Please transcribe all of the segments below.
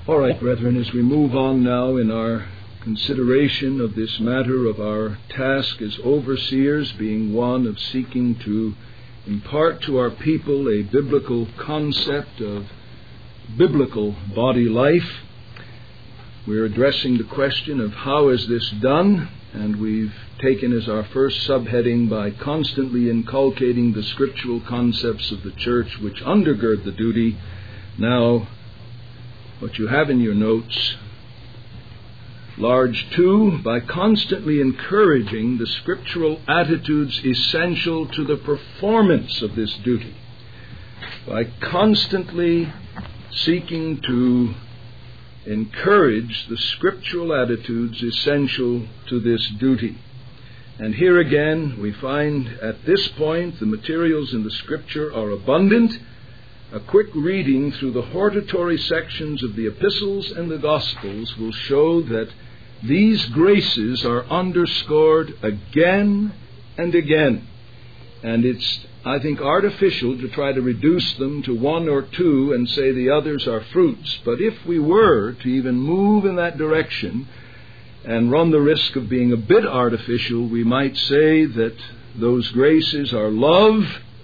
All right, brethren, as we move on now in our consideration of this matter of our task as overseers, being one of seeking to impart to our people a biblical concept of biblical body life, we're addressing the question of how is this done, and we've taken as our first subheading by constantly inculcating the scriptural concepts of the church which undergird the duty. Now, what you have in your notes, large 2, by constantly encouraging the scriptural attitudes essential to the performance of this duty. By constantly seeking to encourage the scriptural attitudes essential to this duty. And here again, we find at this point the materials in the Scripture are abundant. A quick reading through the hortatory sections of the epistles and the Gospels will show that these graces are underscored again and again. And it's, I think, artificial to try to reduce them to 1 or 2 and say the others are fruits. But if we were to even move in that direction and run the risk of being a bit artificial, we might say that those graces are love,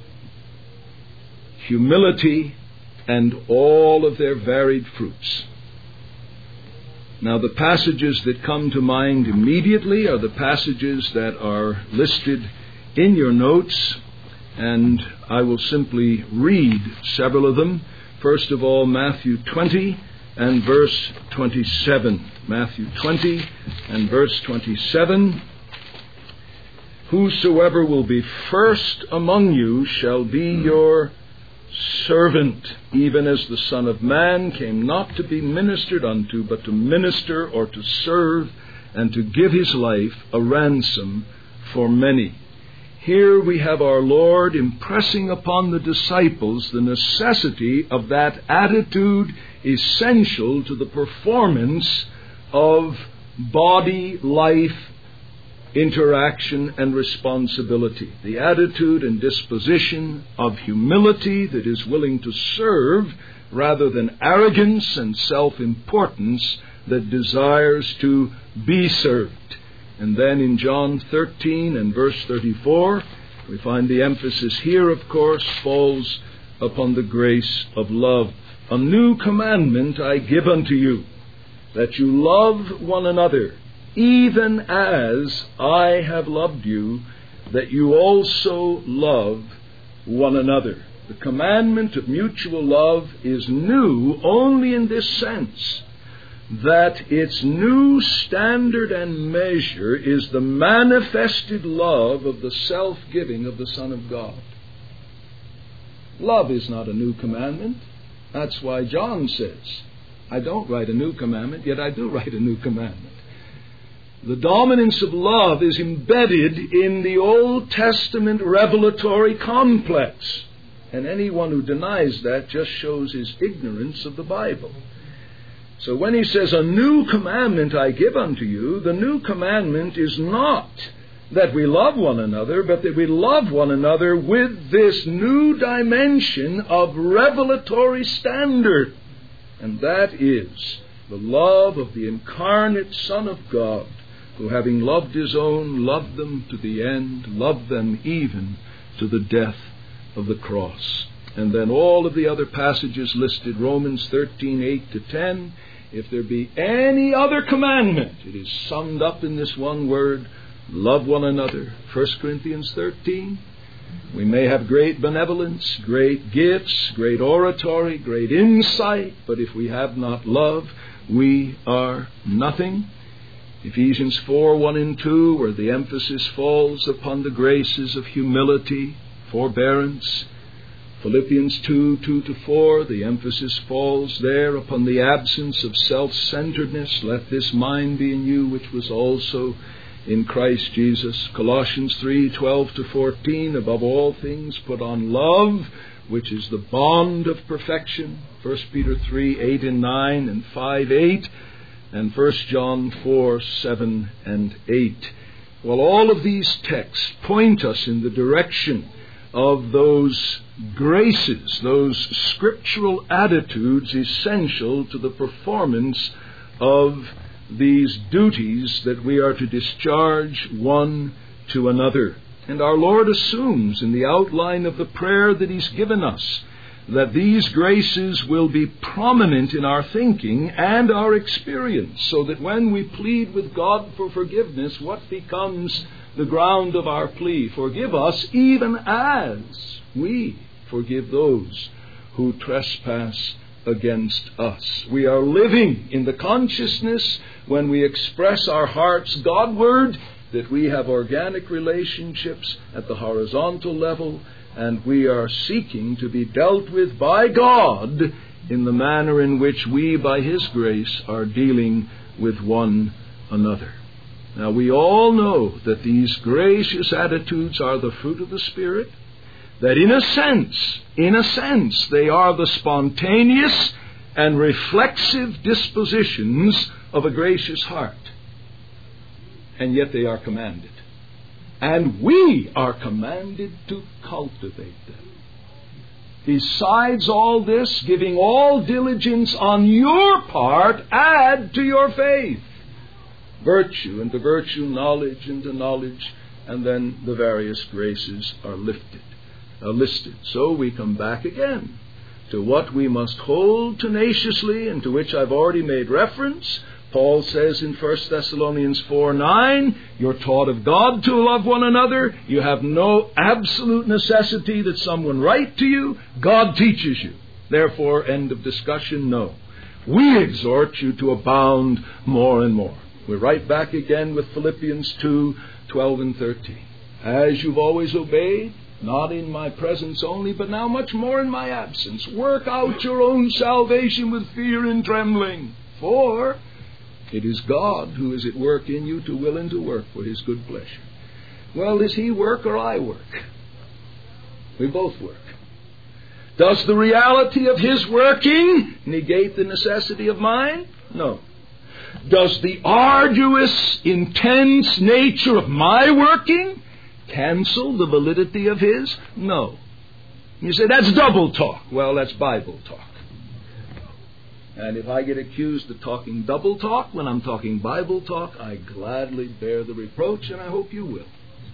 humility, and all of their varied fruits. Now, the passages that come to mind immediately are the passages that are listed in your notes, and I will simply read several of them. First of all, Matthew 20 and verse 27. Matthew 20 and verse 27. Whosoever will be first among you shall be your servant, even as the Son of Man came not to be ministered unto, but to minister or to serve, and to give his life a ransom for many. Here we have our Lord impressing upon the disciples the necessity of that attitude essential to the performance of body life interaction and responsibility. The attitude and disposition of humility that is willing to serve rather than arrogance and self-importance that desires to be served. And then in John 13 and verse 34, we find the emphasis here, of course, falls upon the grace of love. A new commandment I give unto you, that you love one another, even as I have loved you, that you also love one another. The commandment of mutual love is new only in this sense, that its new standard and measure is the manifested love of the self-giving of the Son of God. Love is not a new commandment. That's why John says, I don't write a new commandment, yet I do write a new commandment. The dominance of love is embedded in the Old Testament revelatory complex. And anyone who denies that just shows his ignorance of the Bible. So when he says, a new commandment I give unto you, the new commandment is not that we love one another, but that we love one another with this new dimension of revelatory standard. And that is the love of the incarnate Son of God, who having loved his own, loved them to the end, loved them even to the death of the cross. And then all of the other passages listed, Romans 13, 8 to 10, if there be any other commandment, it is summed up in this one word, love one another. 1 Corinthians 13, we may have great benevolence, great gifts, great oratory, great insight, but if we have not love, we are nothing. Ephesians 4, 1 and 2, where the emphasis falls upon the graces of humility, forbearance. Philippians 2, 2 to 4, the emphasis falls there upon the absence of self-centeredness. Let this mind be in you, which was also in Christ Jesus. Colossians 3, 12 to 14, above all things put on love, which is the bond of perfection. 1 Peter 3, 8 and 9, and 5, 8. And 1 John 4, 7 and 8. Well, all of these texts point us in the direction of those graces, those scriptural attitudes essential to the performance of these duties that we are to discharge one to another. And our Lord assumes in the outline of the prayer that He's given us that these graces will be prominent in our thinking and our experience, so that when we plead with God for forgiveness, what becomes the ground of our plea? Forgive us even as we forgive those who trespass against us. We are living in the consciousness, when we express our hearts Godward, that we have organic relationships at the horizontal level, and we are seeking to be dealt with by God in the manner in which we, by His grace, are dealing with one another. Now, we all know that these gracious attitudes are the fruit of the Spirit, that in a sense, they are the spontaneous and reflexive dispositions of a gracious heart. And yet they are commanded. And we are commanded to cultivate them. Besides all this, giving all diligence on your part, add to your faith virtue, and to virtue knowledge, and to knowledge, and then the various graces are listed. So we come back again to what we must hold tenaciously, and to which I've already made reference. Paul says in 1 Thessalonians 4:9, you're taught of God to love one another. You have no absolute necessity that someone write to you. God teaches you. Therefore, end of discussion, no. We exhort you to abound more and more. We're right back again with Philippians 2:12 and 13. As you've always obeyed, not in my presence only, but now much more in my absence, work out your own salvation with fear and trembling. For it is God who is at work in you to will and to work for His good pleasure. Well, does He work or I work? We both work. Does the reality of His working negate the necessity of mine? No. Does the arduous, intense nature of my working cancel the validity of His? No. You say, that's double talk. Well, that's Bible talk. And if I get accused of talking double talk when I'm talking Bible talk, I gladly bear the reproach, and I hope you will.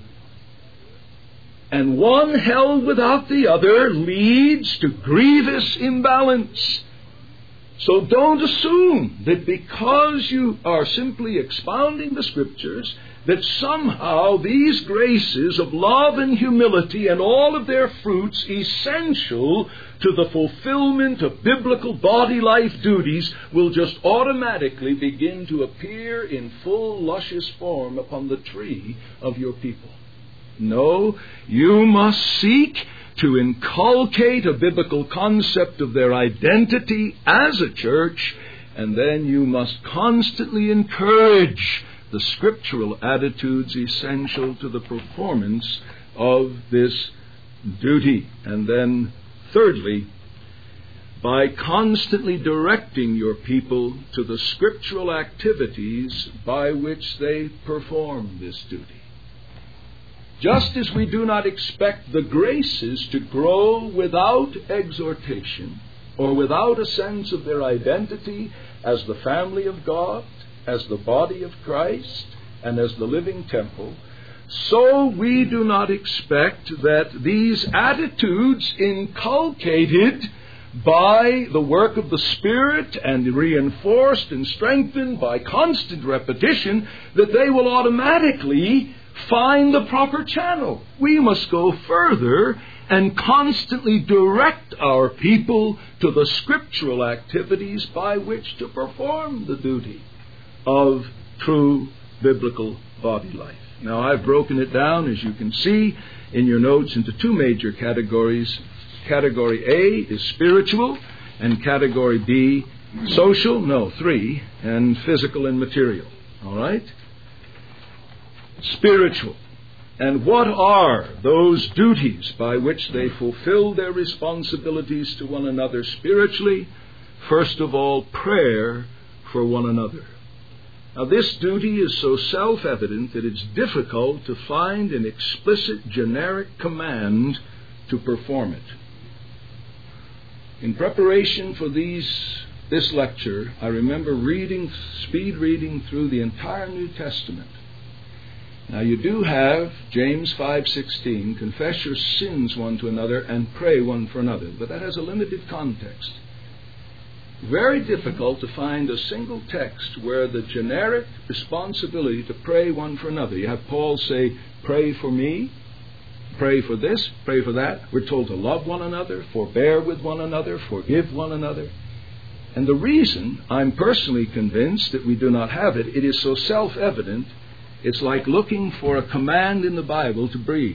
And one held without the other leads to grievous imbalance. So don't assume that because you are simply expounding the Scriptures, that somehow these graces of love and humility and all of their fruits essential to the fulfillment of biblical body life duties will just automatically begin to appear in full luscious form upon the tree of your people. No, you must seek to inculcate a biblical concept of their identity as a church, and then you must constantly encourage the scriptural attitudes essential to the performance of this duty. And then, thirdly, by constantly directing your people to the scriptural activities by which they perform this duty. Just as we do not expect the graces to grow without exhortation or without a sense of their identity as the family of God, as the body of Christ, and as the living temple, so we do not expect that these attitudes inculcated by the work of the Spirit and reinforced and strengthened by constant repetition, that they will automatically find the proper channel. We must go further and constantly direct our people to the scriptural activities by which to perform the duty of true biblical body life. Now, I've broken it down, as you can see in your notes, into two major categories. Category A is spiritual, and category B, social, three, and physical and material. All right? Spiritual. And what are those duties by which they fulfill their responsibilities to one another spiritually? First of all, prayer for one another. Now, this duty is so self-evident that it's difficult to find an explicit generic command to perform it. In preparation for this lecture, I remember speed reading through the entire New Testament. Now you do have James 5:16, confess your sins one to another and pray one for another, but that has a limited context. Very difficult to find a single text where the generic responsibility to pray one for another. You have Paul say, pray for me, pray for this, pray for that. We're told to love one another, forbear with one another, forgive one another. And the reason I'm personally convinced that we do not have it, it is so self-evident, it's like looking for a command in the Bible to breathe.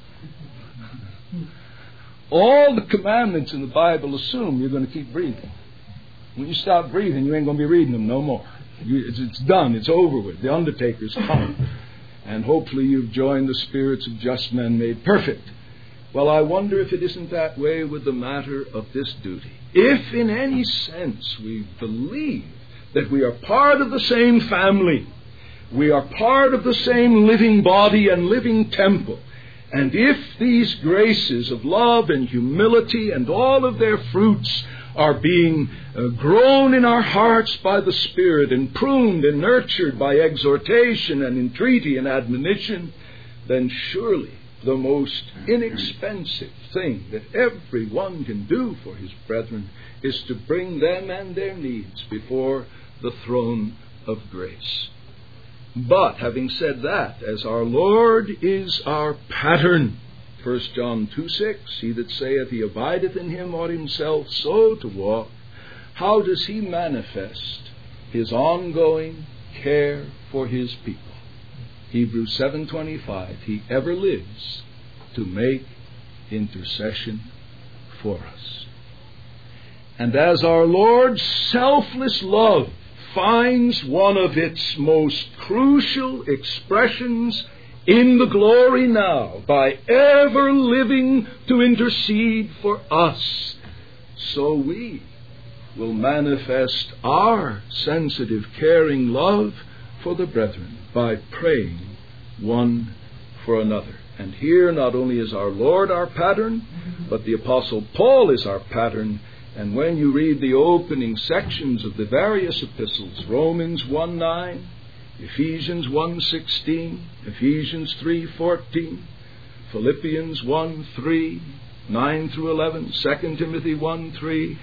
All the commandments in the Bible assume you're going to keep breathing. When you stop breathing, you ain't going to be reading them no more. It's done. It's over with. The undertaker's come. And hopefully you've joined the spirits of just men made perfect. Well, I wonder if it isn't that way with the matter of this duty. If in any sense we believe that we are part of the same family, we are part of the same living body and living temple, and if these graces of love and humility and all of their fruits are being grown in our hearts by the Spirit and pruned and nurtured by exhortation and entreaty and admonition, then surely the most inexpensive thing that everyone can do for his brethren is to bring them and their needs before the throne of grace. But having said that, as our Lord is our pattern, 1 John 2:6, he that saith he abideth in him ought himself so to walk, how does he manifest his ongoing care for his people? Hebrews 7:25, he ever lives to make intercession for us. And as our Lord's selfless love finds one of its most crucial expressions in the glory now by ever living to intercede for us, so we will manifest our sensitive, caring love for the brethren by praying one for another. And here not only is our Lord our pattern, but the Apostle Paul is our pattern. And when you read the opening sections of the various epistles, Romans 1:9, Ephesians 1:16, Ephesians 3:14, Philippians 1:3, 9 through 11, 2 Timothy 1:3,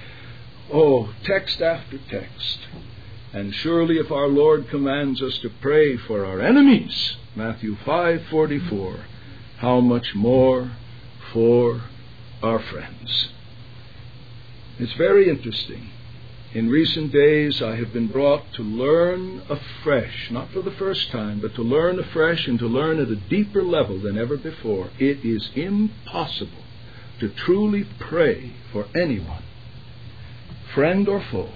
text after text. And surely if our Lord commands us to pray for our enemies, Matthew 5:44, how much more for our friends. It's very interesting. In recent days, I have been brought to learn afresh, not for the first time, but to learn afresh and to learn at a deeper level than ever before. It is impossible to truly pray for anyone, friend or foe,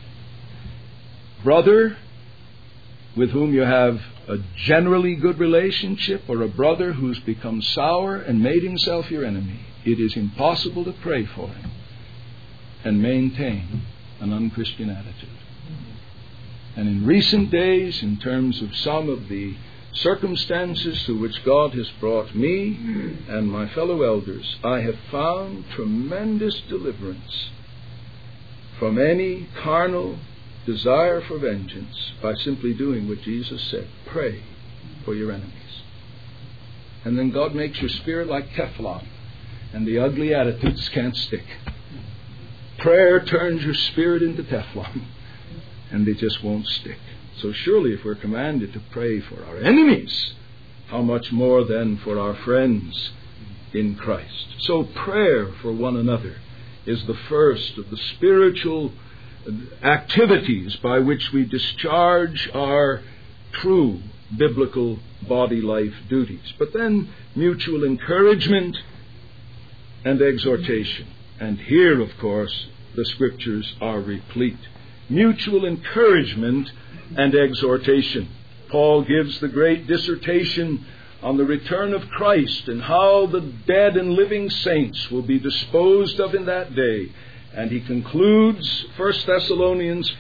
brother with whom you have a generally good relationship, or a brother who's become sour and made himself your enemy. It is impossible to pray for him and maintain an unchristian attitude. And in recent days, in terms of some of the circumstances through which God has brought me and my fellow elders, I have found tremendous deliverance from any carnal desire for vengeance by simply doing what Jesus said: pray for your enemies. And then God makes your spirit like Teflon, and the ugly attitudes can't stick. Prayer turns your spirit into Teflon, and they just won't stick. So surely if we're commanded to pray for our enemies, how much more then for our friends in Christ. So prayer for one another is the first of the spiritual activities by which we discharge our true biblical body life duties. But then mutual encouragement and exhortation. And here, of course, the Scriptures are replete. Mutual encouragement and exhortation. Paul gives the great dissertation on the return of Christ and how the dead and living saints will be disposed of in that day. And he concludes 1 Thessalonians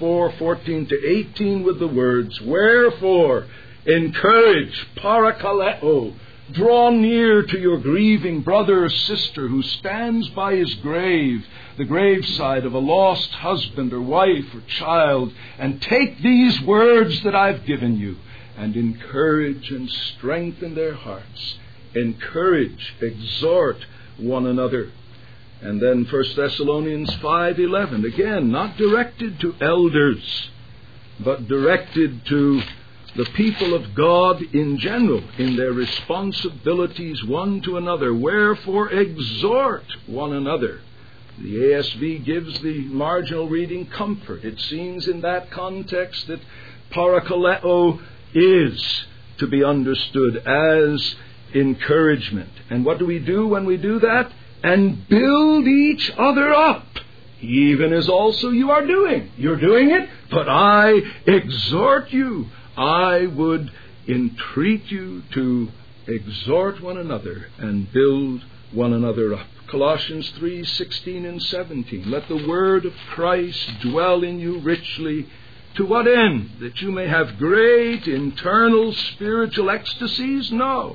4:14-18 with the words, wherefore encourage, parakaleo, Draw near to your grieving brother or sister who stands by his grave, the graveside of a lost husband or wife or child, and take these words that I've given you and encourage and strengthen their hearts. Encourage, exhort one another. And then 1 Thessalonians 5:11, again, not directed to elders, but directed to the people of God in general in their responsibilities one to another. Wherefore exhort one another. The ASV gives the marginal reading comfort. It seems in that context that parakaleo is to be understood as encouragement. And what do we do when we do that? And build each other up, even as also you are doing. You're doing it, but I exhort you. I would entreat you to exhort one another and build one another up. Colossians 3:16 and 17. Let the word of Christ dwell in you richly. To what end? That you may have great internal spiritual ecstasies? No.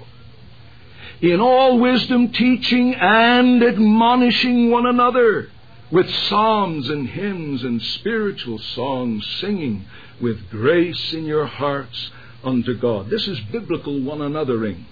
In all wisdom, teaching and admonishing one another with psalms and hymns and spiritual songs, singing with grace in your hearts unto God. This is biblical one anothering.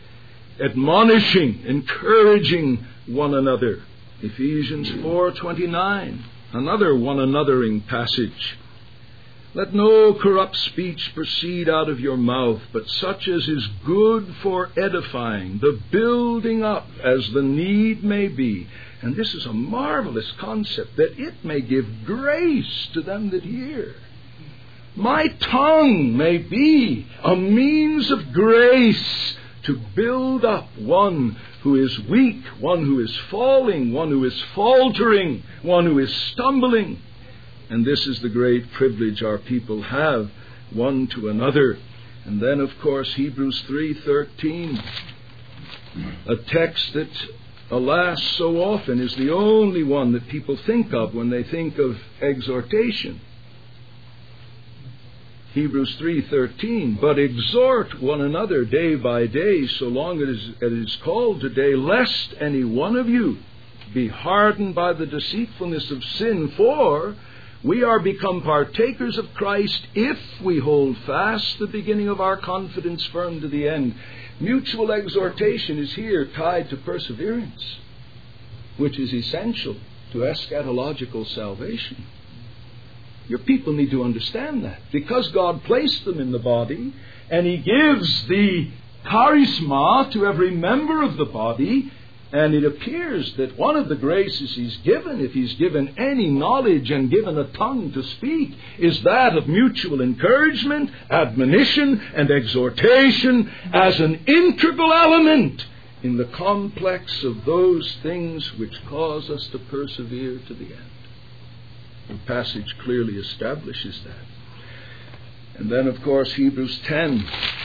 Admonishing, encouraging one another. Ephesians 4:29, another one anothering passage. Let no corrupt speech proceed out of your mouth, but such as is good for edifying, the building up as the need may be. And this is a marvelous concept, that it may give grace to them that hear. My tongue may be a means of grace to build up one who is weak, one who is falling, one who is faltering, one who is stumbling. And this is the great privilege our people have, one to another. And then, of course, Hebrews 3:13, a text that, alas, so often is the only one that people think of when they think of exhortation. Hebrews 3:13, but exhort one another day by day, so long as it is called today, lest any one of you be hardened by the deceitfulness of sin, for we are become partakers of Christ if we hold fast the beginning of our confidence firm to the end. Mutual exhortation is here tied to perseverance, which is essential to eschatological salvation. Your people need to understand that, because God placed them in the body, and He gives the charisma to every member of the body. And it appears that one of the graces He's given, if He's given any knowledge and given a tongue to speak, is that of mutual encouragement, admonition, and exhortation as an integral element in the complex of those things which cause us to persevere to the end. The passage clearly establishes that. And then, of course, Hebrews 10,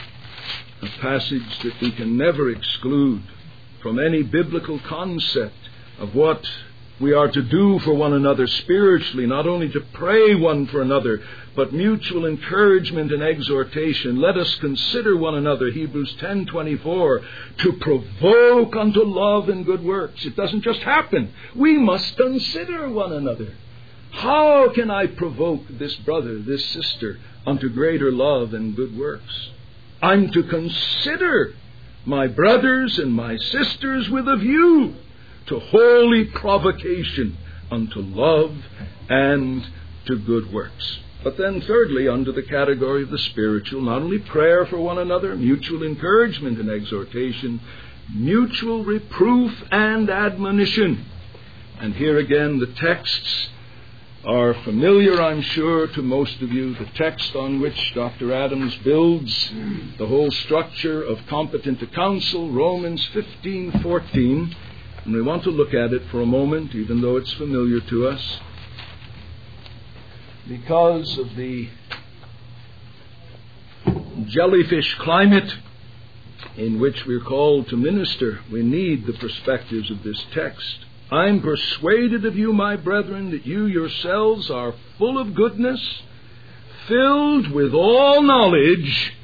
a passage that we can never exclude from any biblical concept of what we are to do for one another spiritually, not only to pray one for another, but mutual encouragement and exhortation. Let us consider one another, Hebrews 10:24, to provoke unto love and good works. It doesn't just happen. We must consider one another. How can I provoke this brother, this sister, unto greater love and good works? I'm to consider my brothers and my sisters with a view to holy provocation unto love and to good works. But then thirdly, under the category of the spiritual, not only prayer for one another, mutual encouragement and exhortation, mutual reproof and admonition. And here again the texts are familiar, I'm sure, to most of you. The text on which Dr. Adams builds the whole structure of competent to counsel, Romans 15:14. And we want to look at it for a moment, even though it's familiar to us. Because of the jellyfish climate in which we're called to minister, we need the perspectives of this text. I'm persuaded of you, my brethren, that you yourselves are full of goodness, filled with all knowledge,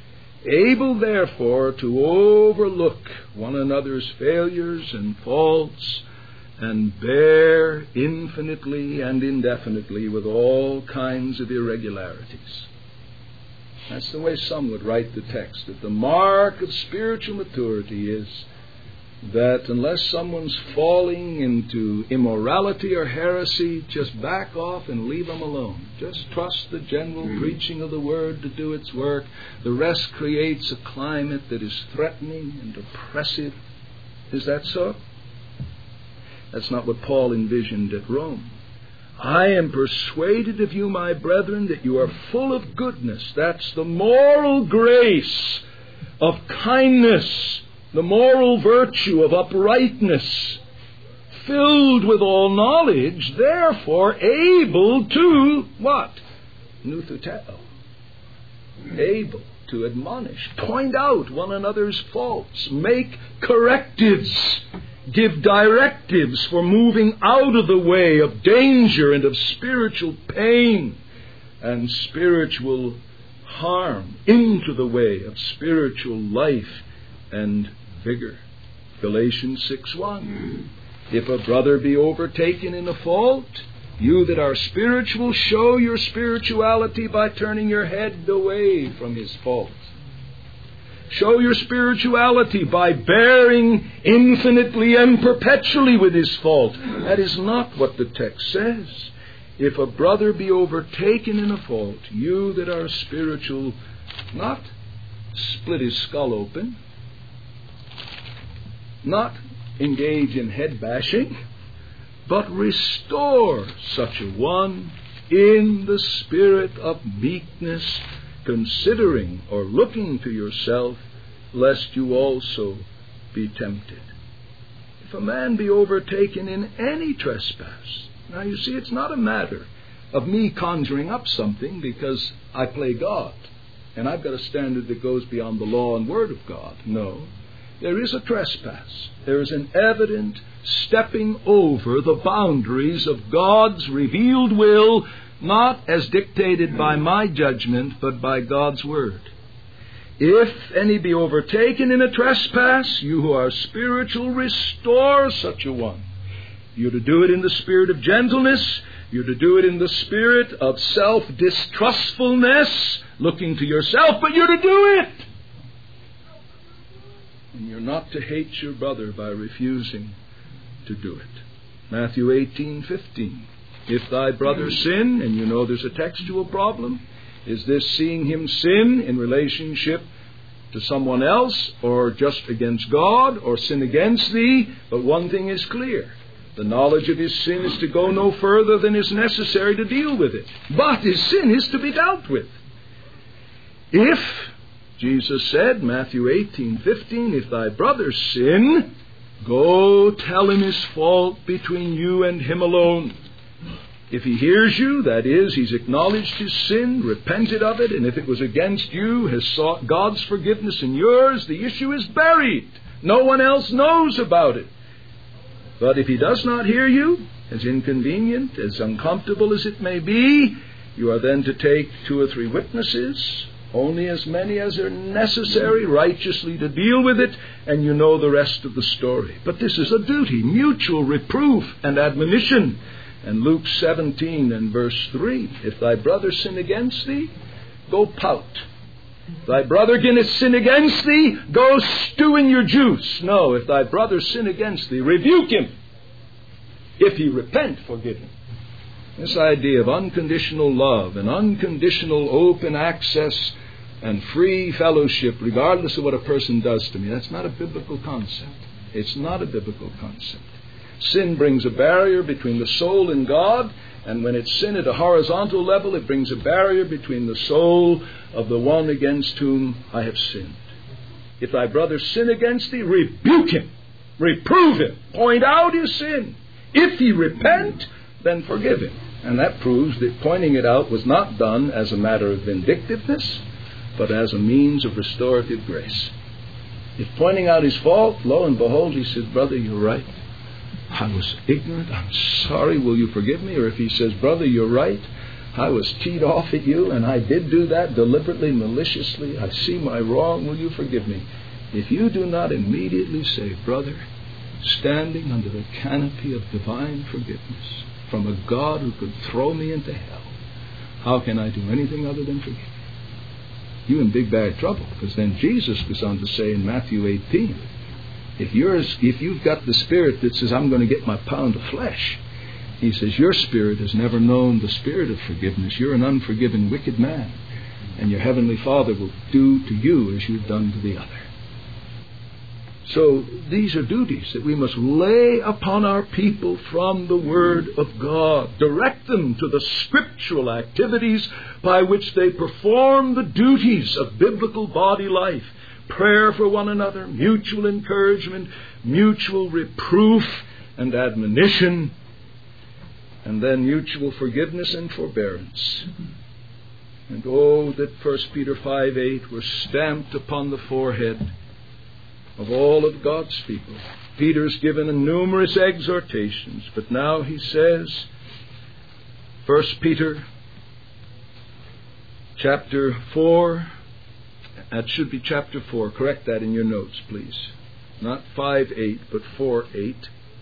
able therefore to overlook one another's failures and faults, and bear infinitely and indefinitely with all kinds of irregularities. That's the way some would write the text, that the mark of spiritual maturity is that unless someone's falling into immorality or heresy, just back off and leave them alone. Just trust the general preaching of the Word to do its work. The rest creates a climate that is threatening and oppressive. Is that so? That's not what Paul envisioned at Rome. I am persuaded of you, my brethren, that you are full of goodness. That's the moral grace of kindness, the moral virtue of uprightness, filled with all knowledge, therefore able to, what? Nuthuteo. Able to admonish, point out one another's faults, make correctives, give directives for moving out of the way of danger and of spiritual pain and spiritual harm into the way of spiritual life and vigor. Galatians 6:1. If a brother be overtaken in a fault, you that are spiritual, show your spirituality by turning your head away from his fault. Show your spirituality by bearing infinitely and perpetually with his fault. That is not what the text says. If a brother be overtaken in a fault, you that are spiritual, not split his skull open, not engage in head bashing, but restore such a one in the spirit of meekness, considering or looking to yourself, lest you also be tempted. If a man be overtaken in any trespass, now you see, it's not a matter of me conjuring up something because I play God and I've got a standard that goes beyond the law and word of God. No. There is a trespass. There is an evident stepping over the boundaries of God's revealed will, not as dictated by my judgment, but by God's word. If any be overtaken in a trespass, you who are spiritual, restore such a one. You're to do it in the spirit of gentleness. You're to do it in the spirit of self-distrustfulness, looking to yourself, but you're to do it. And you're not to hate your brother by refusing to do it. Matthew 18:15. If thy brother sin, and you know there's a textual problem, is this seeing him sin in relationship to someone else, or just against God, or sin against thee? But one thing is clear. The knowledge of his sin is to go no further than is necessary to deal with it. But his sin is to be dealt with. If, Jesus said, Matthew 18:15, if thy brother sin, go tell him his fault between you and him alone. If he hears you, that is, he's acknowledged his sin, repented of it, and if it was against you, has sought God's forgiveness and yours, the issue is buried. No one else knows about it. But if he does not hear you, as inconvenient, as uncomfortable as it may be, you are then to take 2 or 3 witnesses, only as many as are necessary righteously to deal with it, and you know the rest of the story. But this is a duty, mutual reproof and admonition. And Luke 17 and verse 3, if thy brother sin against thee, go pout. If thy brother sin against thee, go stew in your juice. No, if thy brother sin against thee, rebuke him. If he repent, forgive him. This idea of unconditional love and unconditional open access and free fellowship, regardless of what a person does to me, that's not a biblical concept. It's not a biblical concept. Sin brings a barrier between the soul and God, and when it's sin at a horizontal level, it brings a barrier between the soul of the one against whom I have sinned. If thy brother sin against thee, rebuke him, reprove him, point out his sin. If he repent, then forgive him. And that proves that pointing it out was not done as a matter of vindictiveness, but as a means of restorative grace. If pointing out his fault, lo and behold, he says, brother, you're right. I was ignorant. I'm sorry. Will you forgive me? Or if he says, brother, you're right. I was teed off at you, and I did do that deliberately, maliciously. I see my wrong. Will you forgive me? If you do not immediately say, brother, standing under the canopy of divine forgiveness from a God who could throw me into hell, how can I do anything other than forgive you? You're in big bad trouble, because then Jesus goes on to say in Matthew 18, if you've got the spirit that says, I'm going to get my pound of flesh, he says, your spirit has never known the spirit of forgiveness. You're an unforgiving, wicked man, and your heavenly Father will do to you as you've done to the other. So these are duties that we must lay upon our people from the Word of God. Direct them to the scriptural activities by which they perform the duties of biblical body life. Prayer for one another, mutual encouragement, mutual reproof and admonition, and then mutual forgiveness and forbearance. And oh, that 1 Peter 5:8 were stamped upon the forehead of all of God's people. Peter's given numerous exhortations, but now he says, 1 Peter chapter 4, that should be chapter 4, correct that in your notes, please. Not 5:8, but 4:8.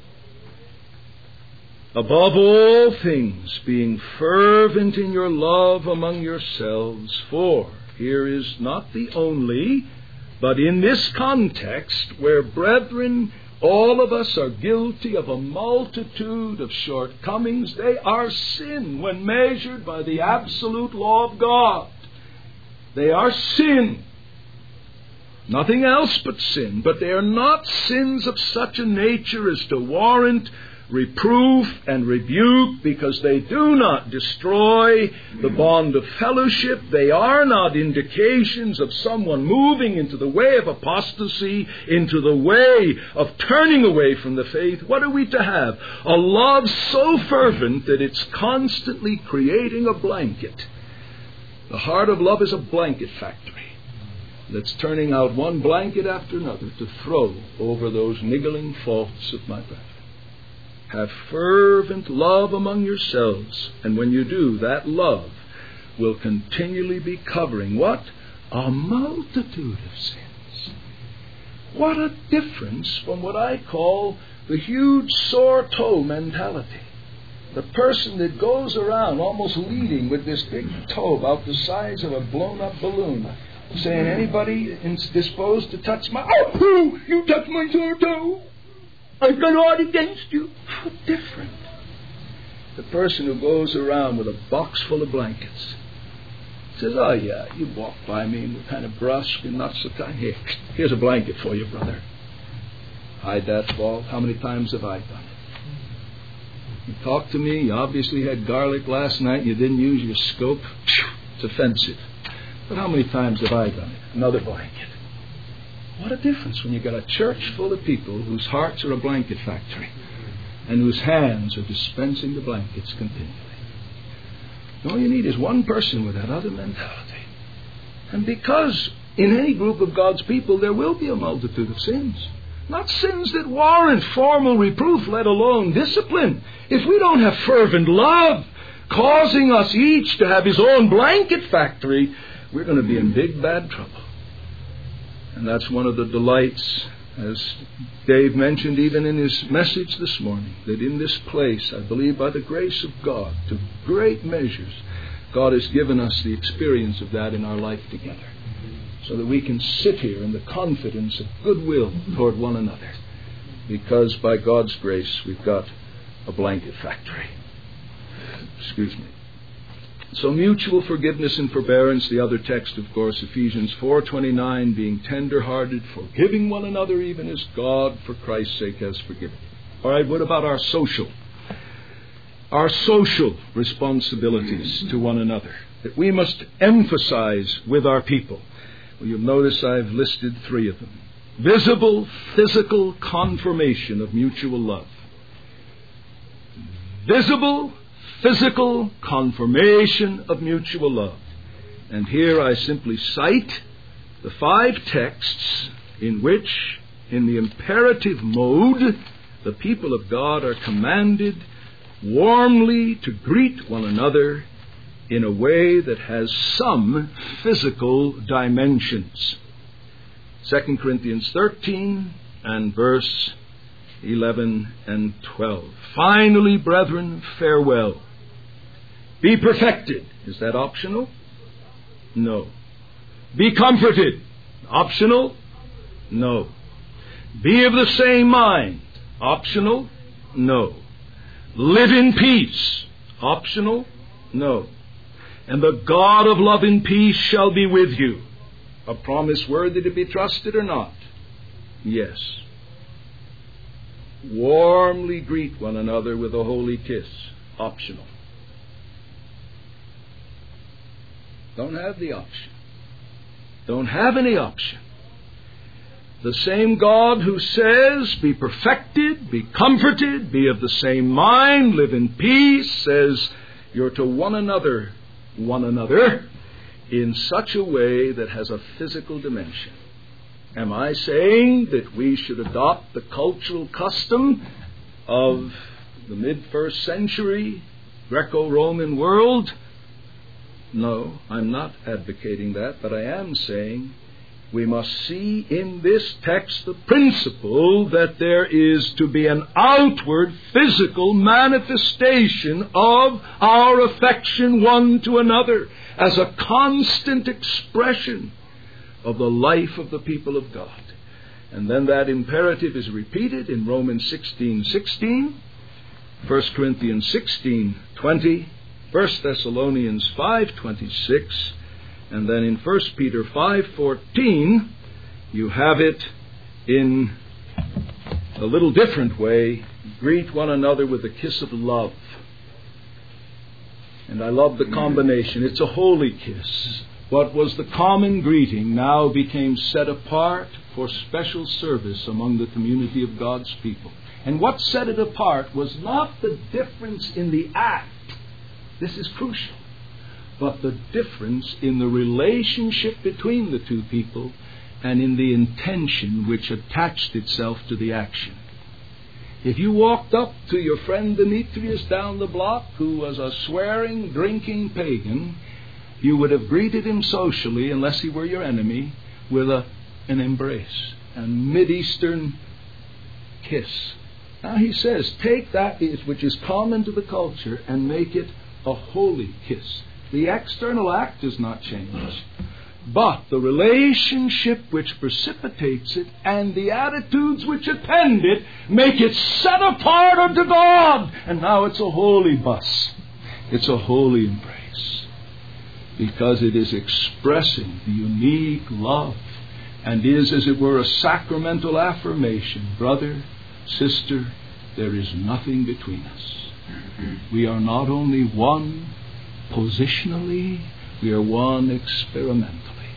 Above all things, being fervent in your love among yourselves, for here is not the only, but in this context, where, brethren, all of us are guilty of a multitude of shortcomings, they are sin when measured by the absolute law of God. They are sin. Nothing else but sin. But they are not sins of such a nature as to warrant reproof and rebuke, because they do not destroy the bond of fellowship. They are not indications of someone moving into the way of apostasy, into the way of turning away from the faith. What are we to have? A love so fervent that it's constantly creating a blanket. The heart of love is a blanket factory that's turning out one blanket after another to throw over those niggling faults of my brother. Have fervent love among yourselves. And when you do, that love will continually be covering what? A multitude of sins. What a difference from what I call the huge sore toe mentality. The person that goes around almost leading with this big toe about the size of a blown up balloon, saying, anybody disposed to touch my... Oh, you touch my sore toe. I've got aught against you. How different. The person who goes around with a box full of blankets says, oh yeah, you walk by me and we're kind of brusque and not so kind. Here's a blanket for you, brother. Hide that fault. How many times have I done it? You talked to me, you obviously had garlic last night, you didn't use your scope. It's offensive. But how many times have I done it? Another blanket. What a difference when you've got a church full of people whose hearts are a blanket factory and whose hands are dispensing the blankets continually. All you need is one person with that other mentality. And because in any group of God's people there will be a multitude of sins. Not sins that warrant formal reproof, let alone discipline. If we don't have fervent love causing us each to have his own blanket factory, we're going to be in big bad trouble. And that's one of the delights, as Dave mentioned even in his message this morning, that in this place, I believe by the grace of God, to great measures, God has given us the experience of that in our life together, so that we can sit here in the confidence of goodwill toward one another, because by God's grace we've got a blanket factory. Excuse me. So mutual forgiveness and forbearance, the other text, of course, Ephesians 4:29, being tender-hearted, forgiving one another even as God, for Christ's sake, has forgiven. All right, what about our social responsibilities to one another that we must emphasize with our people? Well, you'll notice I've listed 3 of them. Visible, physical confirmation of mutual love. Visible, physical confirmation of mutual love. And here I simply cite the 5 texts in which, in the imperative mode, the people of God are commanded warmly to greet one another in a way that has some physical dimensions. 2 Corinthians 13 and verse 11 and 12. Finally, brethren, farewell. Be perfected. Is that optional? No. Be comforted. Optional? No. Be of the same mind. Optional? No. Live in peace. Optional? No. And the God of love and peace shall be with you. A promise worthy to be trusted or not? Yes. Warmly greet one another with a holy kiss. Optional. Don't have the option. Don't have any option. The same God who says, be perfected, be comforted, be of the same mind, live in peace, says you're to one another in such a way that has a physical dimension. Am I saying that we should adopt the cultural custom of the mid-first century Greco-Roman world? No, I'm not advocating that, but I am saying we must see in this text the principle that there is to be an outward physical manifestation of our affection one to another as a constant expression of the life of the people of God. And then that imperative is repeated in Romans 16:16, 1 Corinthians 16:20, 1 Thessalonians 5:26, and then in 1 Peter 5:14, you have it in a little different way. Greet one another with a kiss of love. And I love the combination. It's a holy kiss. What was the common greeting now became set apart for special service among the community of God's people. And what set it apart was not the difference in the act. This is crucial. But the difference in the relationship between the two people and in the intention which attached itself to the action. If you walked up to your friend Demetrius down the block, who was a swearing, drinking pagan, you would have greeted him socially, unless he were your enemy, with an embrace, a Mid-Eastern kiss. Now he says, take that which is common to the culture and make it a holy kiss. The external act does not change, but the relationship which precipitates it and the attitudes which attend it make it set apart unto God. And now it's a holy bus. It's a holy embrace, because it is expressing the unique love and is, as it were, a sacramental affirmation. Brother, sister, there is nothing between us. We are not only one positionally, we are one experimentally.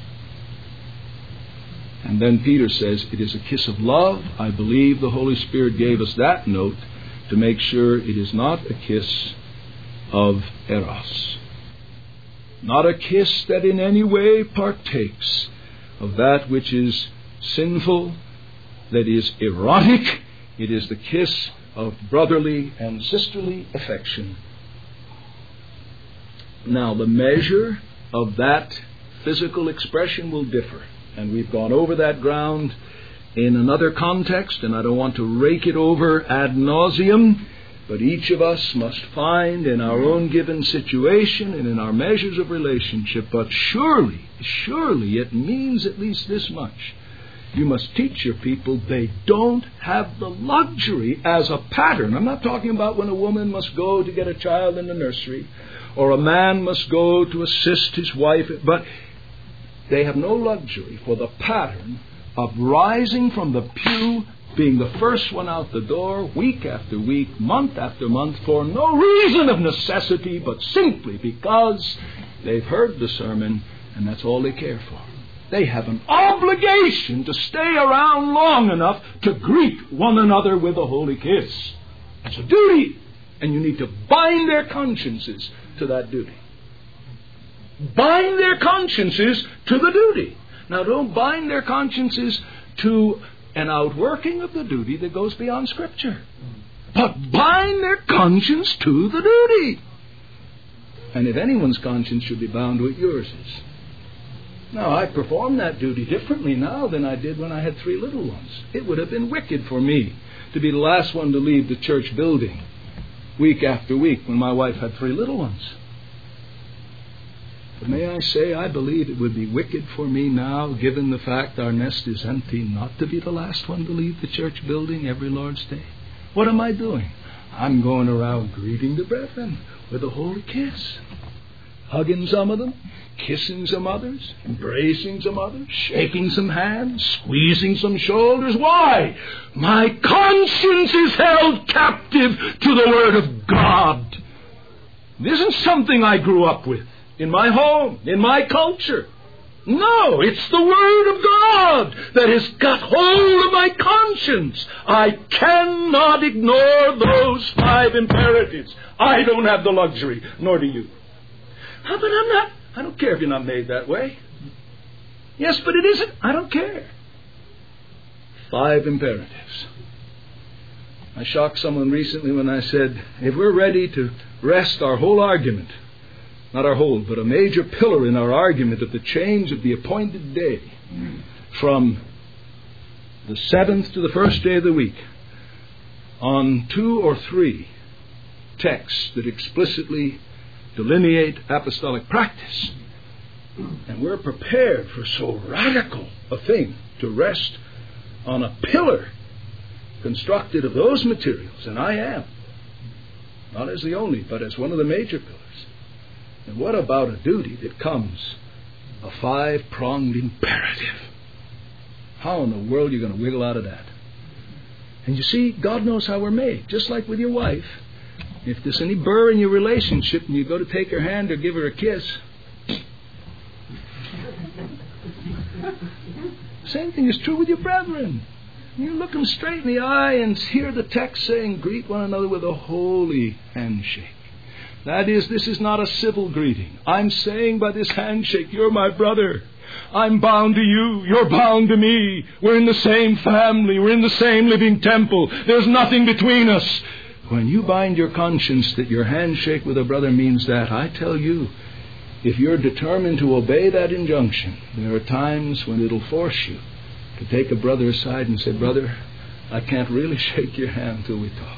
And then Peter says it is a kiss of love. I believe the Holy Spirit gave us that note to make sure it is not a kiss of eros. Not a kiss that in any way partakes of that which is sinful, that is erotic. It is the kiss of brotherly and sisterly affection. Now, the measure of that physical expression will differ. And we've gone over that ground in another context, and I don't want to rake it over ad nauseum, but each of us must find in our own given situation and in our measures of relationship. But surely it means at least this much. You must teach your people they don't have the luxury as a pattern. I'm not talking about when a woman must go to get a child in the nursery, or a man must go to assist his wife, but they have no luxury for the pattern of rising from the pew, being the first one out the door, week after week, month after month, for no reason of necessity, but simply because they've heard the sermon, and that's all they care for. They have an obligation to stay around long enough to greet one another with a holy kiss. That's a duty, and you need to bind their consciences to that duty. Bind their consciences to the duty. Now, don't bind their consciences to an outworking of the duty that goes beyond Scripture, but bind their conscience to the duty. And if anyone's conscience should be bound to it, yours is. Now, I perform that duty differently now than I did when I had 3 little ones. It would have been wicked for me to be the last one to leave the church building week after week when my wife had 3 little ones. But may I say, I believe it would be wicked for me now, given the fact our nest is empty, not to be the last one to leave the church building every Lord's Day. What am I doing? I'm going around greeting the brethren with a holy kiss. Hugging some of them, kissing some others, embracing some others, shaking some hands, squeezing some shoulders. Why? My conscience is held captive to the Word of God. It isn't something I grew up with in my home, in my culture. No, it's the Word of God that has got hold of my conscience. I cannot ignore those 5 imperatives. I don't have the luxury, nor do you. But I don't care if you're not made that way. Yes, but it isn't. I don't care. 5 imperatives. I shocked someone recently when I said, if we're ready to rest our whole argument, not our whole, but a major pillar in our argument of the change of the appointed day from the 7th to the first day of the week on 2 or 3 texts that explicitly delineate apostolic practice, and we're prepared for so radical a thing to rest on a pillar constructed of those materials, and I am, not as the only, but as one of the major pillars. And what about a duty that comes, a 5-pronged imperative? How in the world are you going to wiggle out of that? And you see, God knows how we're made, just like with your wife. If there's any burr in your relationship and you go to take her hand or give her a kiss, same thing is true with your brethren. You look them straight in the eye and hear the text saying, greet one another with a holy handshake. That is, this is not a civil greeting. I'm saying by this handshake, you're my brother. I'm bound to you. You're bound to me. We're in the same family. We're in the same living temple. There's nothing between us. When you bind your conscience that your handshake with a brother means that, I tell you, if you're determined to obey that injunction, there are times when it'll force you to take a brother aside and say, brother, I can't really shake your hand till we talk.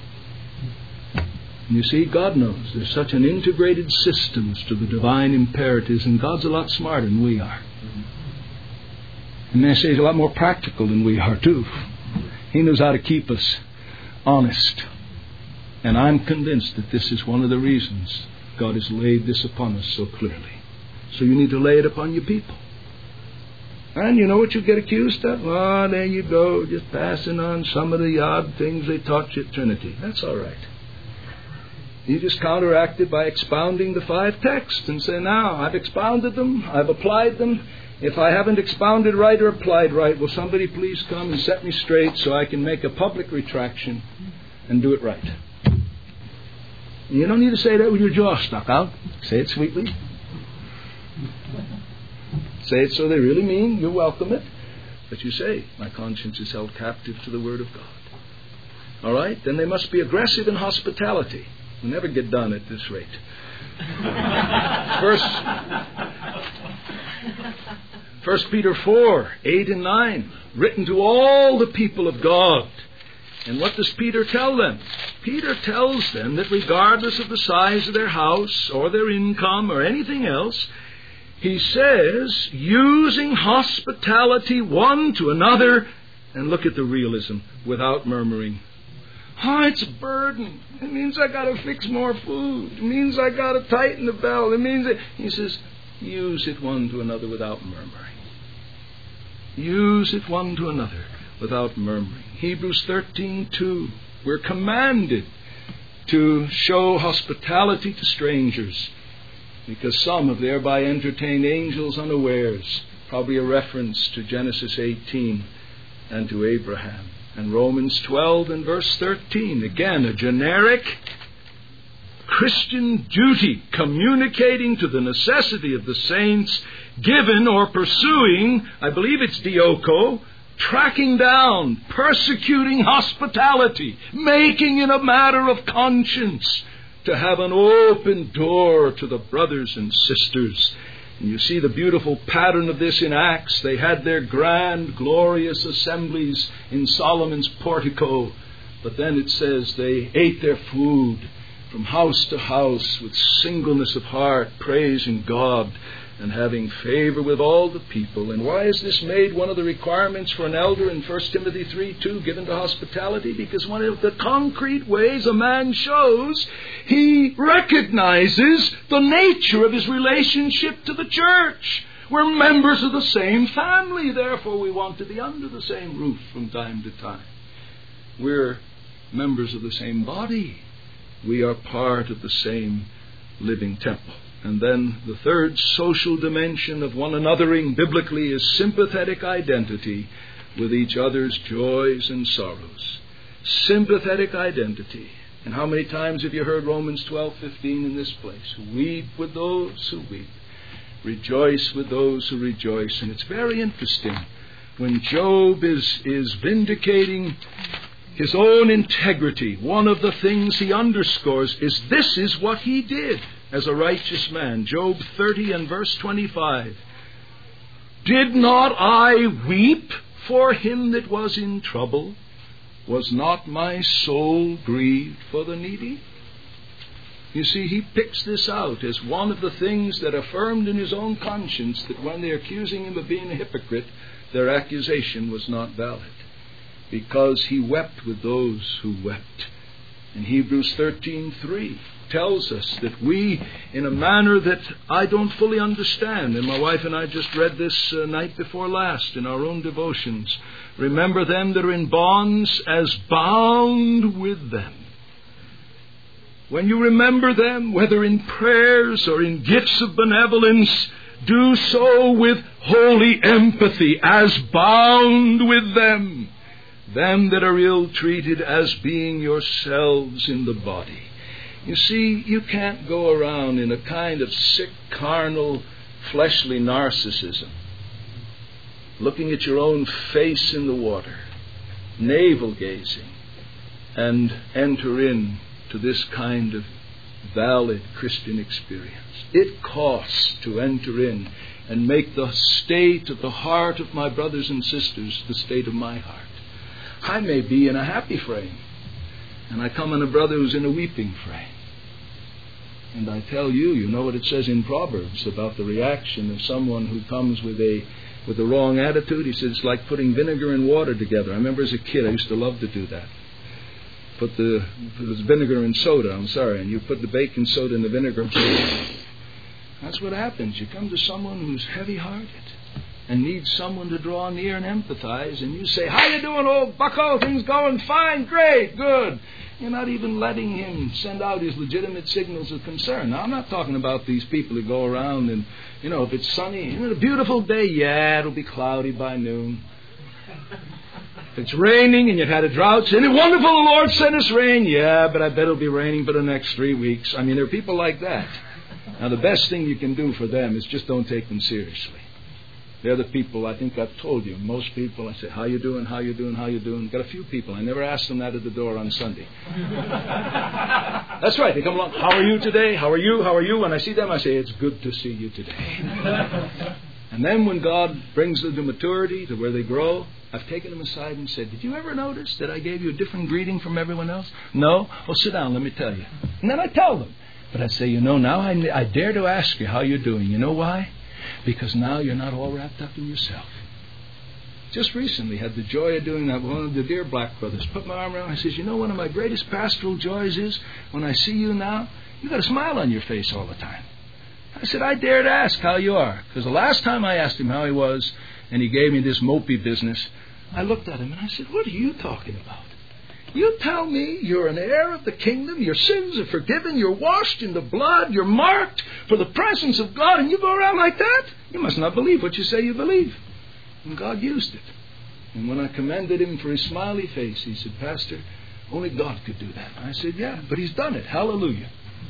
And you see, God knows there's such an integrated system to the divine imperatives, and God's a lot smarter than we are. And they say he's a lot more practical than we are, too. He knows how to keep us honest. And I'm convinced that this is one of the reasons God has laid this upon us so clearly. So you need to lay it upon your people. And you know what you get accused of? Oh, there you go, just passing on some of the odd things they taught you at Trinity. That's all right. You just counteract it by expounding the 5 texts and say, now, I've expounded them, I've applied them. If I haven't expounded right or applied right, will somebody please come and set me straight so I can make a public retraction and do it right? You don't need to say that with your jaw stuck out. Say it sweetly. Say it so they really mean you welcome it. But you say, my conscience is held captive to the Word of God. All right? Then they must be aggressive in hospitality. We'll never get done at this rate. First Peter 4, 8 and 9, written to all the people of God. And what does Peter tell them? Peter tells them that regardless of the size of their house or their income or anything else, he says, using hospitality one to another, and look at the realism, without murmuring. Oh, it's a burden. It means I got to fix more food. It means I got to tighten the belt. It means that... He says, use it one to another without murmuring. Use it one to another without murmuring. Hebrews 13:2. We're commanded to show hospitality to strangers, because some have thereby entertained angels unawares. Probably a reference to Genesis 18 and to Abraham. And Romans 12 and verse 13. Again, a generic Christian duty communicating to the necessity of the saints, given or pursuing, I believe it's dioko, tracking down, persecuting hospitality, making it a matter of conscience to have an open door to the brothers and sisters. And you see the beautiful pattern of this in Acts. They had their grand, glorious assemblies in Solomon's portico. But then it says they ate their food from house to house with singleness of heart, praising God and having favor with all the people. And why is this made one of the requirements for an elder in 1 Timothy 3:2, given to hospitality? Because one of the concrete ways a man shows he recognizes the nature of his relationship to the church. We're members of the same family, therefore we want to be under the same roof from time to time. We're members of the same body. We are part of the same living temple. And then the third social dimension of one anothering biblically is sympathetic identity with each other's joys and sorrows. Sympathetic identity. And how many times have you heard Romans 12:15 in this place? Weep with those who weep. Rejoice with those who rejoice. And it's very interesting. When Job is vindicating his own integrity, one of the things he underscores is this is what he did as a righteous man. Job 30 and verse 25. Did not I weep for him that was in trouble? Was not my soul grieved for the needy? You see, he picks this out as one of the things that affirmed in his own conscience that when they're accusing him of being a hypocrite, their accusation was not valid. Because he wept with those who wept. And Hebrews 13:3 tells us that we, in a manner that I don't fully understand, and my wife and I just read this night before last in our own devotions, remember them that are in bonds as bound with them. When you remember them, whether in prayers or in gifts of benevolence, do so with holy empathy, as bound with them. Them that are ill-treated as being yourselves in the body. You see, you can't go around in a kind of sick, carnal, fleshly narcissism, looking at your own face in the water, navel-gazing, and enter in to this kind of valid Christian experience. It costs to enter in and make the state of the heart of my brothers and sisters the state of my heart. I may be in a happy frame, and I come on a brother who's in a weeping frame. And I tell you, you know what it says in Proverbs about the reaction of someone who comes with the wrong attitude? He says it's like putting vinegar and water together. I remember as a kid I used to love to do that. Put the vinegar and soda, and you put the baking soda in the vinegar. That's what happens. You come to someone who's heavy-hearted and needs someone to draw near and empathize, and you say, how you doing, old bucko? Things going fine? Great, good. You're not even letting him send out his legitimate signals of concern. Now, I'm not talking about these people who go around and, if it's sunny, a beautiful day, yeah, it'll be cloudy by noon. If it's raining and you've had a drought, isn't it wonderful the Lord sent us rain? Yeah, but I bet it'll be raining for the next 3 weeks. I mean, there are people like that. Now, the best thing you can do for them is just don't take them seriously. They're the people, I think I've told you, most people, I say, how you doing, how you doing, how you doing? Got a few people. I never ask them that at the door on Sunday. That's right. They come along, how are you today? How are you? How are you? When I see them, I say, it's good to see you today. And then when God brings them to maturity, to where they grow, I've taken them aside and said, did you ever notice that I gave you a different greeting from everyone else? No? Well, sit down, let me tell you. And then I tell them. But I say, now I dare to ask you how you're doing. You know why? Because now you're not all wrapped up in yourself. Just recently had the joy of doing that with one of the dear Black brothers. Put my arm around him. I says, one of my greatest pastoral joys is when I see you now, you got a smile on your face all the time. I said, I dare to ask how you are. Because the last time I asked him how he was, and he gave me this mopey business, I looked at him and I said, what are you talking about? You tell me you're an heir of the kingdom, your sins are forgiven, you're washed in the blood, you're marked for the presence of God, and you go around like that? You must not believe what you say you believe. And God used it. And when I commended him for his smiley face, he said, Pastor, only God could do that. I said, yeah, but he's done it. Hallelujah.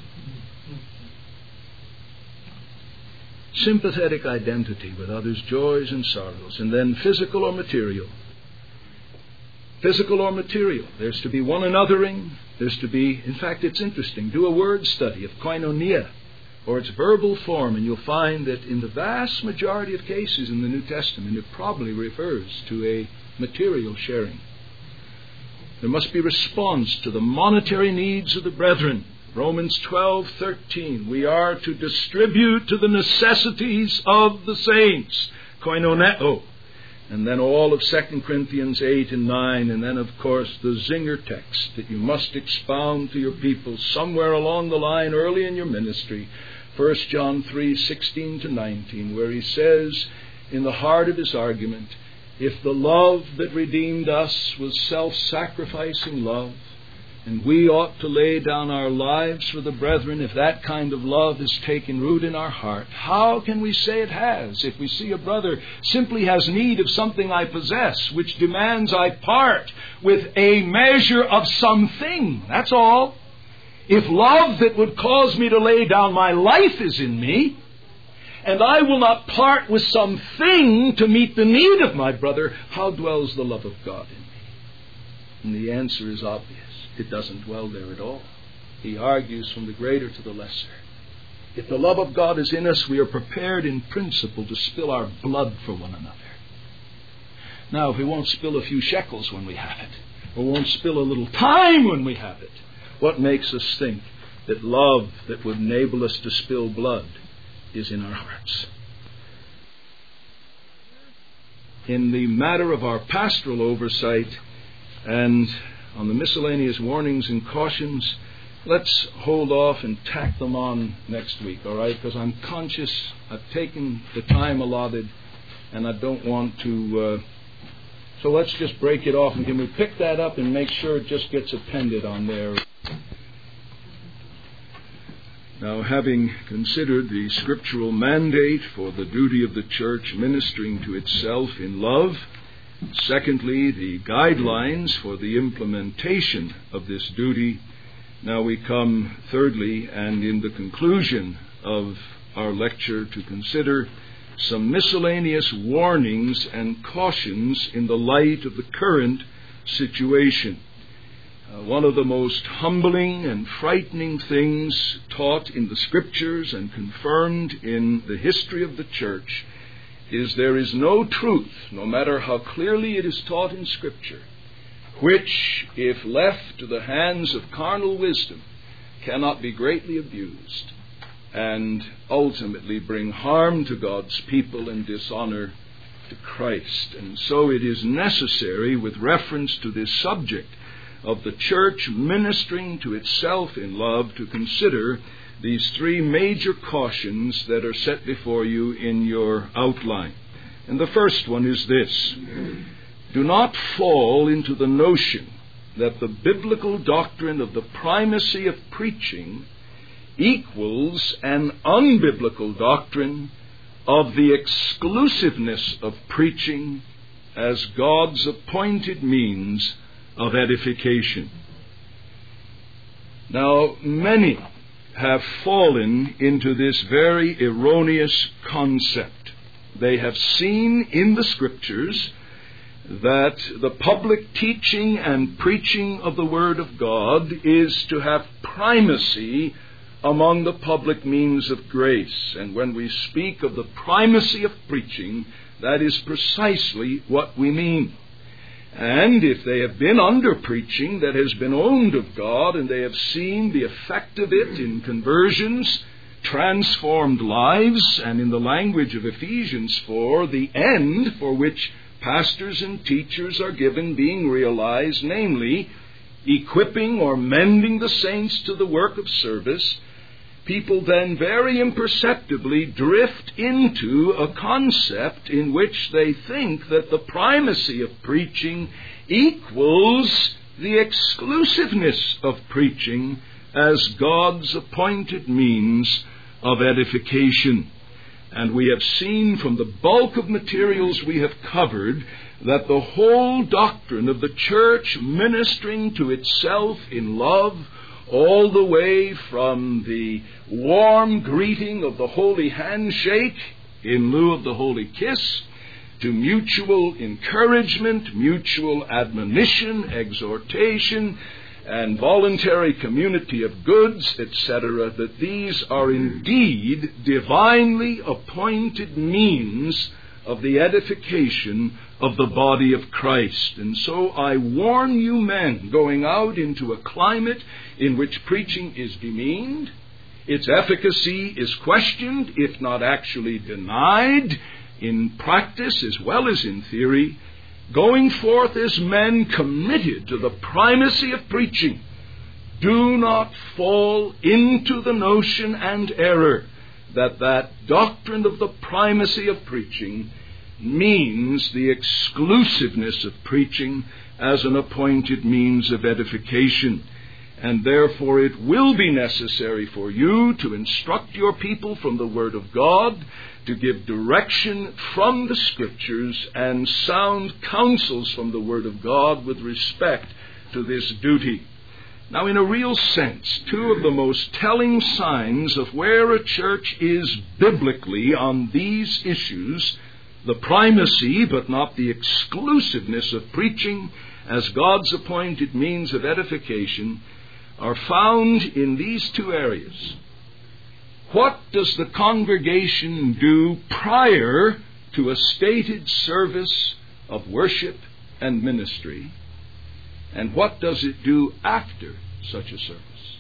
Sympathetic identity with others' joys and sorrows. And then physical or material. Physical or material. There's to be one anothering. There's to be, in fact, it's interesting, do a word study of koinonia, or its verbal form, and you'll find that in the vast majority of cases in the New Testament, it probably refers to a material sharing. There must be response to the monetary needs of the brethren. Romans 12:13, we are to distribute to the necessities of the saints, koinoneo. And then all of 2 Corinthians 8 and 9, and then, of course, the zinger text that you must expound to your people somewhere along the line early in your ministry, 1 John 3:16 to 19, where he says, in the heart of his argument, if the love that redeemed us was self-sacrificing love, and we ought to lay down our lives for the brethren, if that kind of love has taken root in our heart, how can we say it has? If we see a brother simply has need of something I possess, which demands I part with a measure of something, that's all. If love that would cause me to lay down my life is in me, and I will not part with something to meet the need of my brother, how dwells the love of God in me? And the answer is obvious. It doesn't dwell there at all. He argues from the greater to the lesser. If the love of God is in us, we are prepared in principle to spill our blood for one another. Now, if we won't spill a few shekels when we have it, or won't spill a little time when we have it, what makes us think that love that would enable us to spill blood is in our hearts? In the matter of our pastoral oversight and on the miscellaneous warnings and cautions, let's hold off and tack them on next week, all right? Because I'm conscious I've taken the time allotted and I don't want to... So let's just break it off, and can we pick that up and make sure it just gets appended on there? Now, having considered the scriptural mandate for the duty of the church ministering to itself in love, secondly, the guidelines for the implementation of this duty, now we come, thirdly, and in the conclusion of our lecture, to consider some miscellaneous warnings and cautions in the light of the current situation. One of the most humbling and frightening things taught in the Scriptures and confirmed in the history of the church is there is no truth, no matter how clearly it is taught in Scripture, which, if left to the hands of carnal wisdom, cannot be greatly abused and ultimately bring harm to God's people and dishonor to Christ. And so it is necessary, with reference to this subject of the church ministering to itself in love, to consider these three major cautions that are set before you in your outline. And the first one is this: do not fall into the notion that the biblical doctrine of the primacy of preaching equals an unbiblical doctrine of the exclusiveness of preaching as God's appointed means of edification. Now, many have fallen into this very erroneous concept. They have seen in the Scriptures that the public teaching and preaching of the Word of God is to have primacy among the public means of grace. And when we speak of the primacy of preaching, that is precisely what we mean. And if they have been under preaching that has been owned of God, and they have seen the effect of it in conversions, transformed lives, and in the language of Ephesians 4, the end for which pastors and teachers are given being realized, namely, equipping or mending the saints to the work of service, people then very imperceptibly drift into a concept in which they think that the primacy of preaching equals the exclusiveness of preaching as God's appointed means of edification. And we have seen from the bulk of materials we have covered that the whole doctrine of the church ministering to itself in love, all the way from the warm greeting of the holy handshake in lieu of the holy kiss, to mutual encouragement, mutual admonition, exhortation, and voluntary community of goods, etc., that these are indeed divinely appointed means of the edification of the body of Christ. And so I warn you men going out into a climate in which preaching is demeaned, its efficacy is questioned, if not actually denied, in practice as well as in theory, going forth as men committed to the primacy of preaching, do not fall into the notion and error that doctrine of the primacy of preaching means the exclusiveness of preaching as an appointed means of edification. And therefore it will be necessary for you to instruct your people from the Word of God, to give direction from the Scriptures, and sound counsels from the Word of God with respect to this duty. Now, in a real sense, two of the most telling signs of where a church is biblically on these issues, the primacy but not the exclusiveness of preaching as God's appointed means of edification, are found in these two areas. What does the congregation do prior to a stated service of worship and ministry? And what does it do after such a service?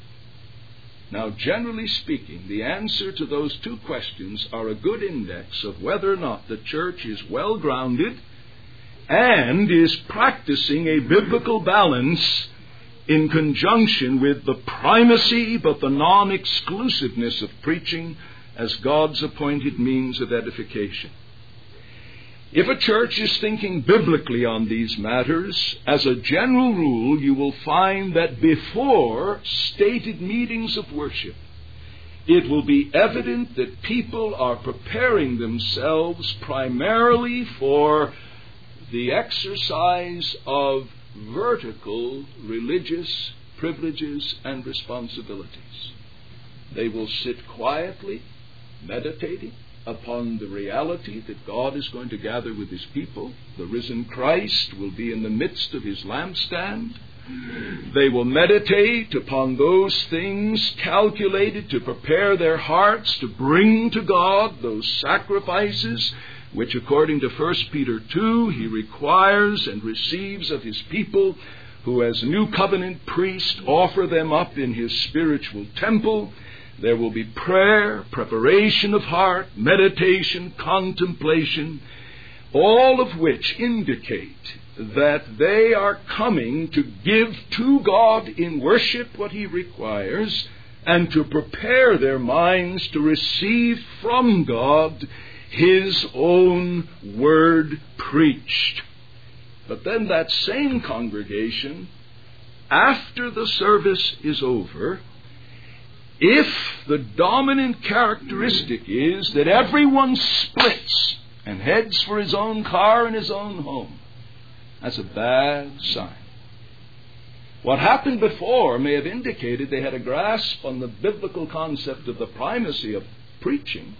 Now, generally speaking, the answer to those two questions are a good index of whether or not the church is well grounded and is practicing a biblical balance in conjunction with the primacy but the non-exclusiveness of preaching as God's appointed means of edification. If a church is thinking biblically on these matters, as a general rule, you will find that before stated meetings of worship, it will be evident that people are preparing themselves primarily for the exercise of vertical religious privileges and responsibilities. They will sit quietly, meditating upon the reality that God is going to gather with His people. The risen Christ will be in the midst of His lampstand. They will meditate upon those things calculated to prepare their hearts to bring to God those sacrifices which, according to 1 Peter 2, He requires and receives of His people who, as new covenant priests, offer them up in His spiritual temple. There will be prayer, preparation of heart, meditation, contemplation, all of which indicate that they are coming to give to God in worship what He requires and to prepare their minds to receive from God His own word preached. But then that same congregation, after the service is over, if the dominant characteristic is that everyone splits and heads for his own car and his own home, that's a bad sign. What happened before may have indicated they had a grasp on the biblical concept of the primacy of preaching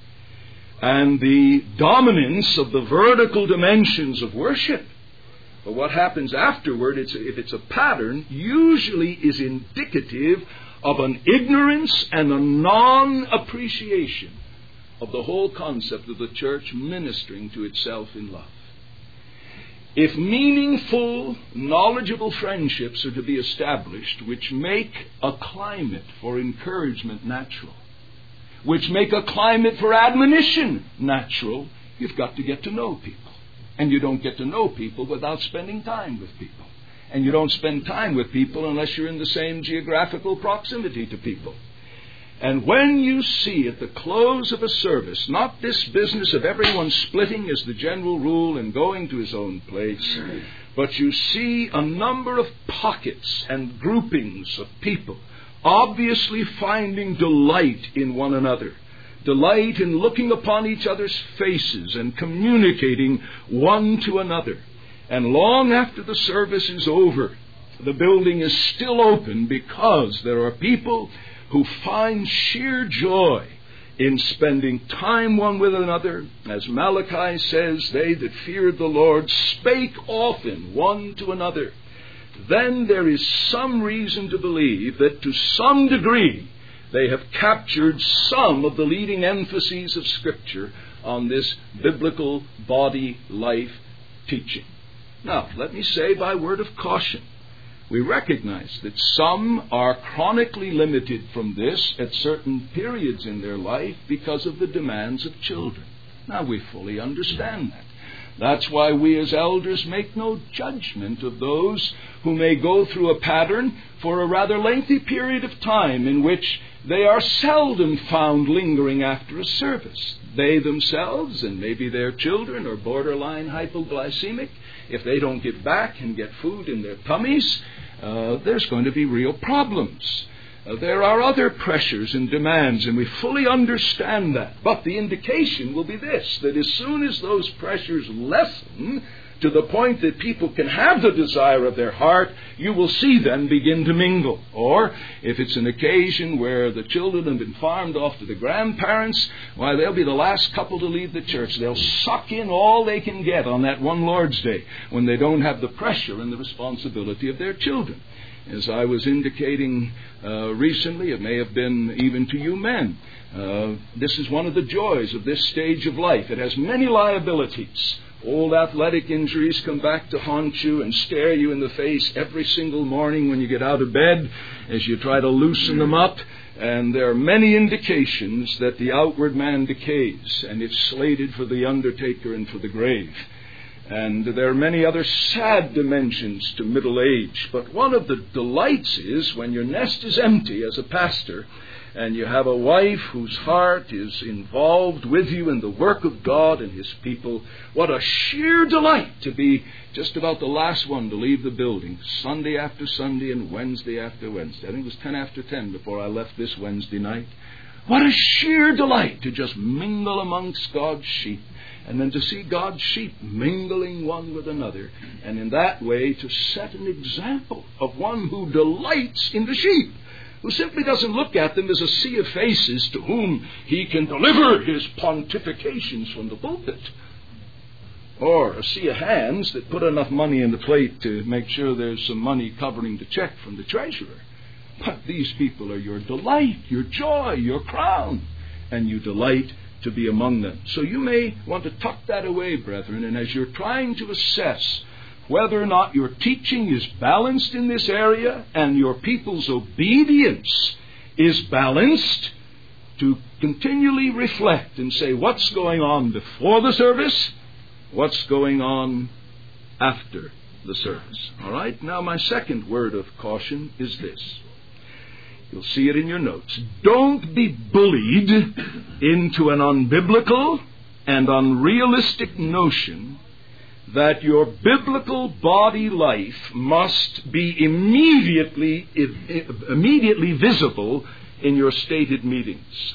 and the dominance of the vertical dimensions of worship. But what happens afterward, if it's a pattern, usually is indicative of an ignorance and a non-appreciation of the whole concept of the church ministering to itself in love. If meaningful, knowledgeable friendships are to be established which make a climate for encouragement natural, which make a climate for admonition natural, you've got to get to know people. And you don't get to know people without spending time with people. And you don't spend time with people unless you're in the same geographical proximity to people. And when you see at the close of a service, not this business of everyone splitting as the general rule and going to his own place, but you see a number of pockets and groupings of people obviously finding delight in one another, delight in looking upon each other's faces and communicating one to another. And long after the service is over, the building is still open because there are people who find sheer joy in spending time one with another. As Malachi says, they that feared the Lord spake often one to another. then there is some reason to believe that to some degree they have captured some of the leading emphases of Scripture on this biblical body life teaching. Now, let me say by word of caution, we recognize that some are chronically limited from this at certain periods in their life because of the demands of children. Now, we fully understand that. That's why we as elders make no judgment of those who may go through a pattern for a rather lengthy period of time in which they are seldom found lingering after a service. They themselves and maybe their children are borderline hypoglycemic. If they don't get back and get food in their tummies, there's going to be real problems. There are other pressures and demands, and we fully understand that. But the indication will be this, that as soon as those pressures lessen to the point that people can have the desire of their heart, you will see them begin to mingle. Or, if it's an occasion where the children have been farmed off to the grandparents, why, they'll be the last couple to leave the church. They'll suck in all they can get on that one Lord's Day when they don't have the pressure and the responsibility of their children. As I was indicating recently, it may have been even to you men, this is one of the joys of this stage of life. It has many liabilities. Old athletic injuries come back to haunt you and stare you in the face every single morning when you get out of bed as you try to loosen them up. And there are many indications that the outward man decays and is slated for the undertaker and for the grave. And there are many other sad dimensions to middle age. But one of the delights is when your nest is empty as a pastor and you have a wife whose heart is involved with you in the work of God and His people. What a sheer delight to be just about the last one to leave the building, Sunday after Sunday and Wednesday after Wednesday. I think it was 10 after 10 before I left this Wednesday night. What a sheer delight to just mingle amongst God's sheep. And then to see God's sheep mingling one with another. And in that way to set an example of one who delights in the sheep. Who simply doesn't look at them as a sea of faces to whom he can deliver his pontifications from the pulpit. Or a sea of hands that put enough money in the plate to make sure there's some money covering the check from the treasurer. But these people are your delight, your joy, your crown. And you delight to be among them. So you may want to tuck that away, brethren, and as you're trying to assess whether or not your teaching is balanced in this area and your people's obedience is balanced, to continually reflect and say what's going on before the service, what's going on after the service. All right? Now my second word of caution is this. You'll see it in your notes. Don't be bullied into an unbiblical and unrealistic notion that your biblical body life must be immediately visible in your stated meetings.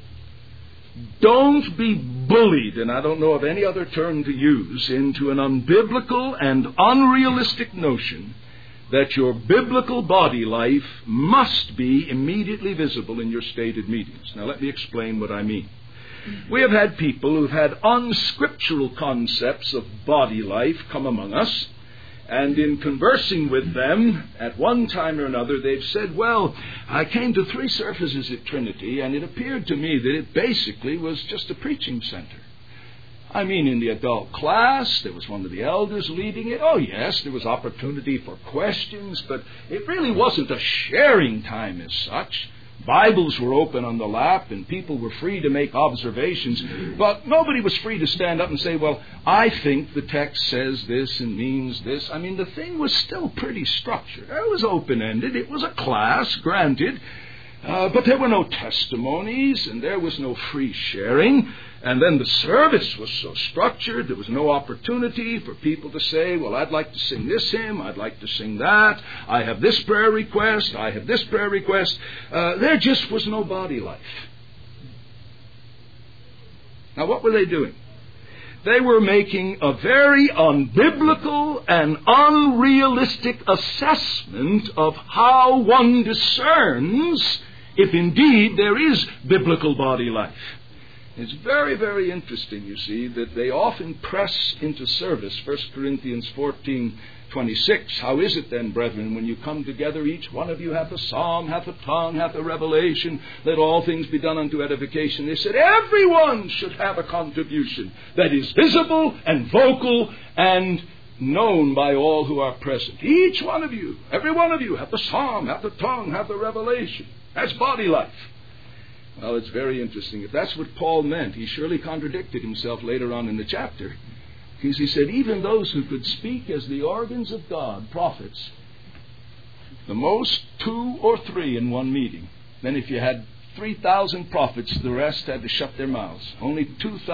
Don't be bullied, and I don't know of any other term to use, into an unbiblical and unrealistic notion that your biblical body life must be immediately visible in your stated meetings. Now let me explain what I mean. We have had people who have had unscriptural concepts of body life come among us, and in conversing with them at one time or another, they've said, well, I came to 3 services at Trinity, and it appeared to me that it basically was just a preaching center. I mean, in the adult class, there was one of the elders leading it. Oh, yes, there was opportunity for questions, but it really wasn't a sharing time as such. Bibles were open on the lap, and people were free to make observations, but nobody was free to stand up and say, well, I think the text says this and means this. I mean, the thing was still pretty structured. It was open-ended. It was a class, granted, but there were no testimonies, and there was no free sharing. And then the service was so structured, there was no opportunity for people to say, well, I'd like to sing this hymn, I'd like to sing that, I have this prayer request, I have this prayer request. There just was no body life. Now, what were they doing? They were making a very unbiblical and unrealistic assessment of how one discerns if indeed there is biblical body life. It's very, very interesting, you see, that they often press into service 1 Corinthians 14:26. How is it then, brethren, when you come together, each one of you hath a psalm, hath a tongue, hath a revelation, let all things be done unto edification. They said everyone should have a contribution that is visible and vocal and known by all who are present. Each one of you, every one of you, hath a psalm, hath a tongue, hath a revelation. That's body life. Well, it's very interesting. If that's what Paul meant, he surely contradicted himself later on in the chapter. Because he said, even those who could speak as the organs of God, prophets, the most 2 or 3 in one meeting. Then if you had 3,000 prophets, the rest had to shut their mouths. Only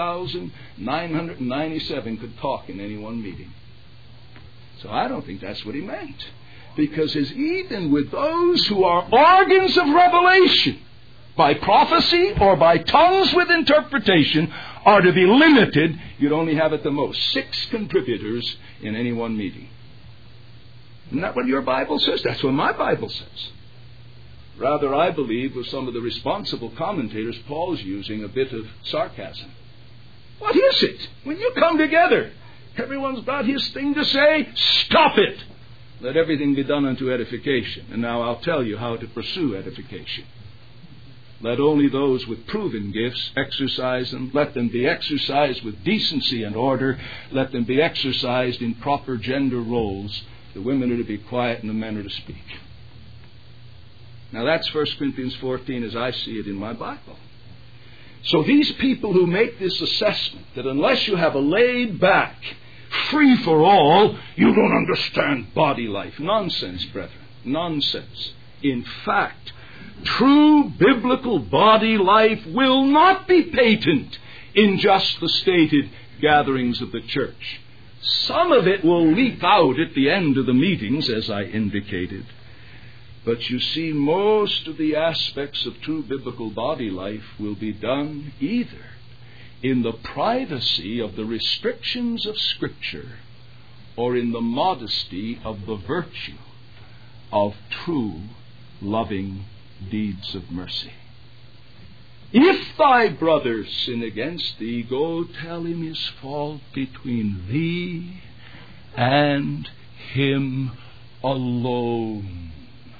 2,997 could talk in any one meeting. So I don't think that's what he meant. Because as even with those who are organs of revelation, by prophecy or by tongues with interpretation, are to be limited, you'd only have at the most 6 contributors in any one meeting. Isn't that what your Bible says? That's what my Bible says. Rather, I believe with some of the responsible commentators, Paul's using a bit of sarcasm. What is it? When you come together, everyone's got his thing to say. Stop it! Let everything be done unto edification. And now I'll tell you how to pursue edification. Let only those with proven gifts exercise them. Let them be exercised with decency and order. Let them be exercised in proper gender roles. The women are to be quiet and the men are to speak. Now that's 1 Corinthians 14 as I see it in my Bible. So these people who make this assessment that unless you have a laid back, free for all, you don't understand body life. Nonsense, brethren. Nonsense. In fact, true biblical body life will not be patent in just the stated gatherings of the church. Some of it will leak out at the end of the meetings, as I indicated. But you see, most of the aspects of true biblical body life will be done either in the privacy of the restrictions of Scripture or in the modesty of the virtue of true loving deeds of mercy. If thy brother sin against thee, go tell him his fault between thee and him alone.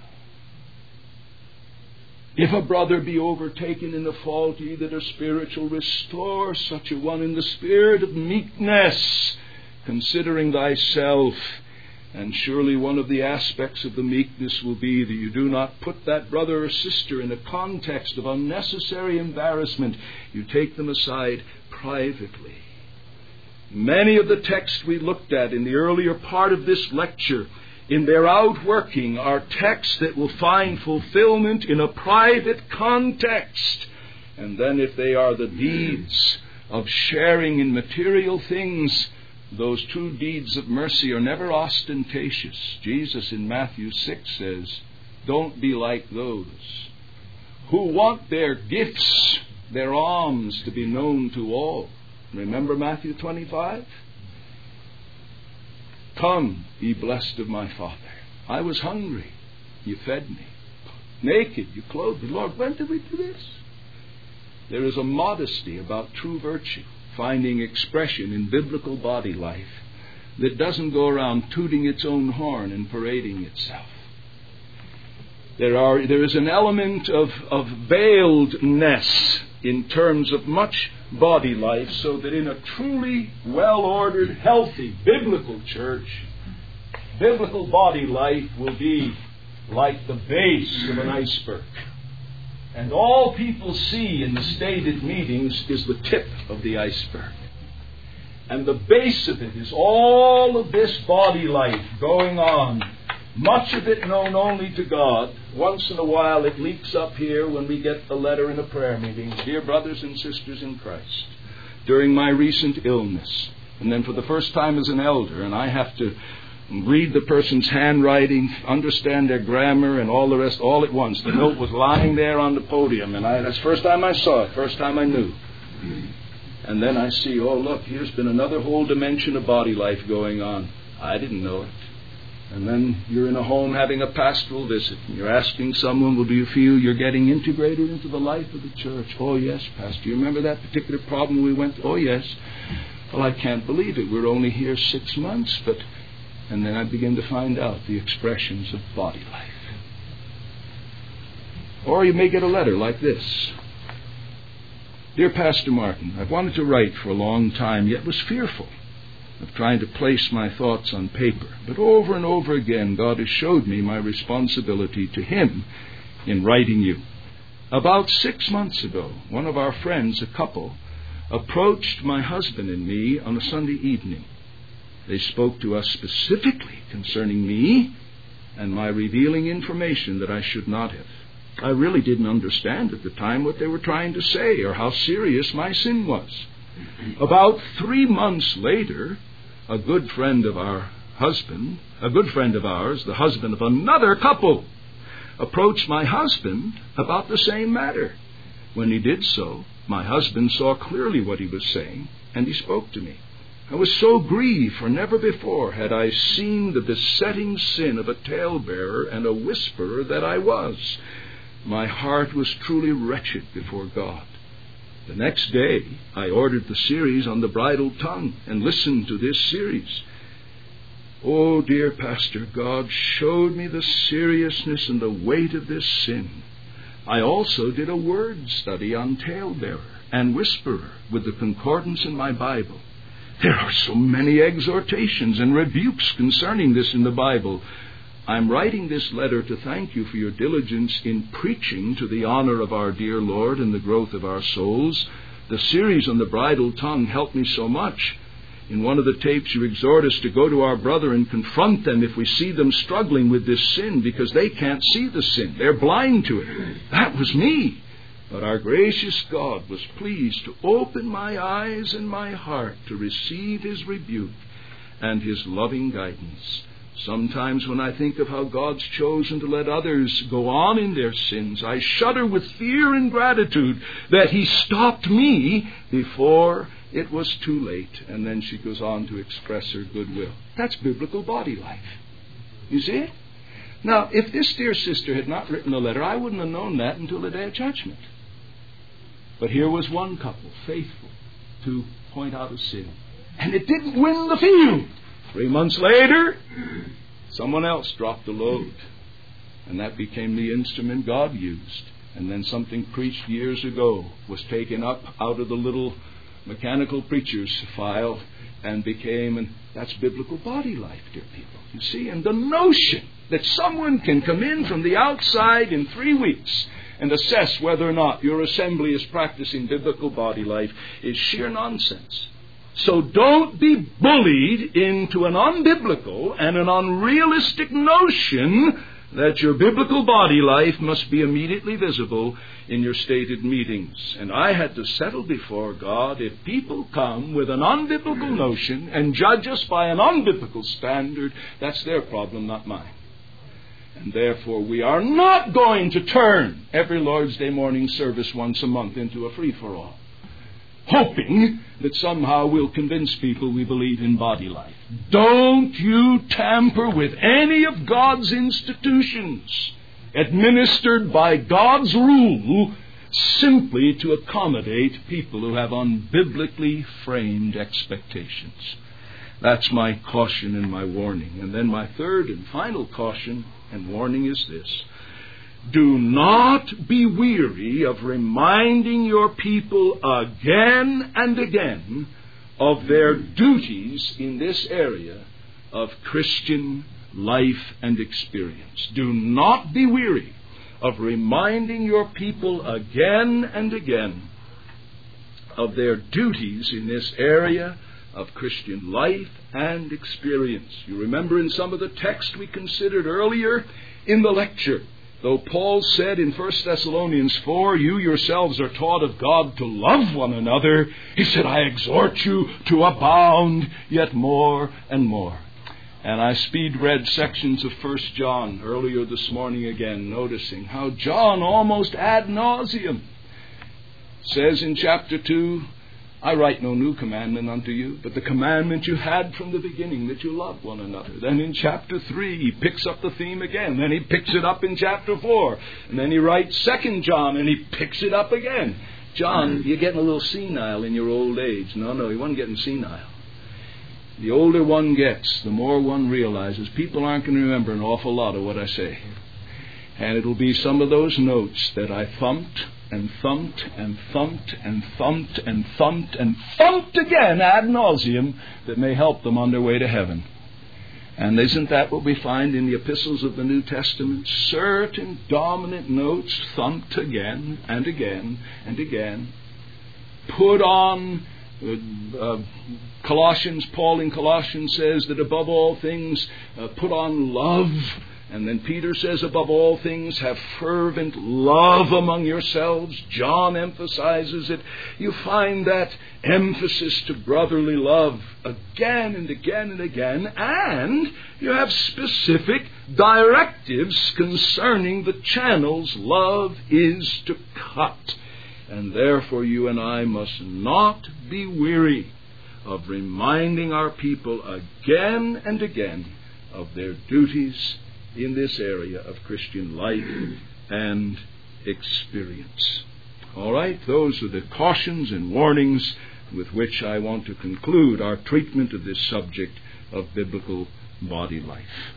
If a brother be overtaken in a fault, ye that are spiritual, restore such a one in the spirit of meekness, considering thyself. And surely one of the aspects of the meekness will be that you do not put that brother or sister in a context of unnecessary embarrassment. You take them aside privately. Many of the texts we looked at in the earlier part of this lecture, in their outworking, are texts that will find fulfillment in a private context. And then if they are the deeds of sharing in material things, those true deeds of mercy are never ostentatious. Jesus in Matthew 6 says, don't be like those who want their gifts, their alms, to be known to all. Remember Matthew 25? Come, ye blessed of my Father. I was hungry, you fed me. Naked, you clothed me. Lord, when did we do this? There is a modesty about true virtue, finding expression in biblical body life, that doesn't go around tooting its own horn and parading itself. There is an element of veiledness in terms of much body life, so that in a truly well-ordered, healthy, biblical church, biblical body life will be like the base of an iceberg. And all people see in the stated meetings is the tip of the iceberg. And the base of it is all of this body life going on. Much of it known only to God. Once in a while it leaks up here when we get a letter in a prayer meeting. Dear brothers and sisters in Christ, during my recent illness, and then for the first time as an elder, and I have to read the person's handwriting, understand their grammar and all the rest all at once. The note was lying there on the podium, and that's the first time I saw it, first time I knew. And then I see, oh look, here's been another whole dimension of body life going on. I didn't know it. And then you're in a home having a pastoral visit, and you're asking someone, well, do you feel you're getting integrated into the life of the church? Oh, yes, Pastor. You remember that particular problem we went through? Oh, yes. Well, I can't believe it. We're only here 6 months, but... And then I begin to find out the expressions of body life. Or you may get a letter like this. Dear Pastor Martin, I've wanted to write for a long time, yet was fearful of trying to place my thoughts on paper. But over and over again, God has showed me my responsibility to Him in writing you. About 6 months ago, one of our friends, a couple, approached my husband and me on a Sunday evening. They spoke to us specifically concerning me and my revealing information that I should not have. I really didn't understand at the time what they were trying to say or how serious my sin was. About 3 months later, a good friend of ours, the husband of another couple, approached my husband about the same matter. When he did so, my husband saw clearly what he was saying, and he spoke to me. I was so grieved, for never before had I seen the besetting sin of a talebearer and a whisperer that I was. My heart was truly wretched before God. The next day, I ordered the series on the bridle tongue and listened to this series. Oh, dear Pastor, God showed me the seriousness and the weight of this sin. I also did a word study on talebearer and whisperer with the concordance in my Bible. There are so many exhortations and rebukes concerning this in the Bible. I'm writing this letter to thank you for your diligence in preaching to the honor of our dear Lord and the growth of our souls. The series on the bridle tongue helped me so much. In one of the tapes, you exhort us to go to our brother and confront them if we see them struggling with this sin, because they can't see the sin. They're blind to it. That was me. But our gracious God was pleased to open my eyes and my heart to receive His rebuke and His loving guidance. Sometimes when I think of how God's chosen to let others go on in their sins, I shudder with fear and gratitude that He stopped me before it was too late. And then she goes on to express her goodwill. That's biblical body life. You see it? Now, if this dear sister had not written a letter, I wouldn't have known that until the day of judgment. But here was one couple, faithful to point out a sin. And it didn't win the field. 3 months later, someone else dropped the load. And that became the instrument God used. And then something preached years ago was taken up out of the little mechanical preacher's file and became, and that's biblical body life, dear people. You see, and the notion that someone can come in from the outside in 3 weeks and assess whether or not your assembly is practicing biblical body life is sheer nonsense. So don't be bullied into an unbiblical and an unrealistic notion that your biblical body life must be immediately visible in your stated meetings. And I had to settle before God, if people come with an unbiblical notion and judge us by an unbiblical standard, that's their problem, not mine. And therefore we are not going to turn every Lord's Day morning service once a month into a free-for-all, hoping that somehow we'll convince people we believe in body life. Don't you tamper with any of God's institutions administered by God's rule simply to accommodate people who have unbiblically framed expectations. That's my caution and my warning. And then my third and final caution and warning is this. Do not be weary of reminding your people again and again of their duties in this area of Christian life and experience. Do not be weary of reminding your people again and again of their duties in this area of Christian life and experience. You remember in some of the text we considered earlier in the lecture, though Paul said in 1 Thessalonians 4, you yourselves are taught of God to love one another, he said, I exhort you to abound yet more and more. And I speed read sections of 1 John earlier this morning again, noticing how John almost ad nauseum says in chapter 2, I write no new commandment unto you, but the commandment you had from the beginning, that you love one another. Then in chapter 3, he picks up the theme again. Then he picks it up in chapter 4. And then he writes 2 John, and he picks it up again. John, you're getting a little senile in your old age. No, he wasn't getting senile. The older one gets, the more one realizes people aren't going to remember an awful lot of what I say. And it'll be some of those notes that I thumped and thumped and thumped and thumped and thumped and thumped again ad nauseum that may help them on their way to heaven. And isn't that what we find in the epistles of the New Testament? Certain dominant notes thumped again and again and again. Put on Colossians, Paul in Colossians says that above all things put on love. And then Peter says, above all things, have fervent love among yourselves. John emphasizes it. You find that emphasis to brotherly love again and again and again. And you have specific directives concerning the channels love is to cut. And therefore you and I must not be weary of reminding our people again and again of their duties in this area of Christian life and experience. All right, those are the cautions and warnings with which I want to conclude our treatment of this subject of biblical body life.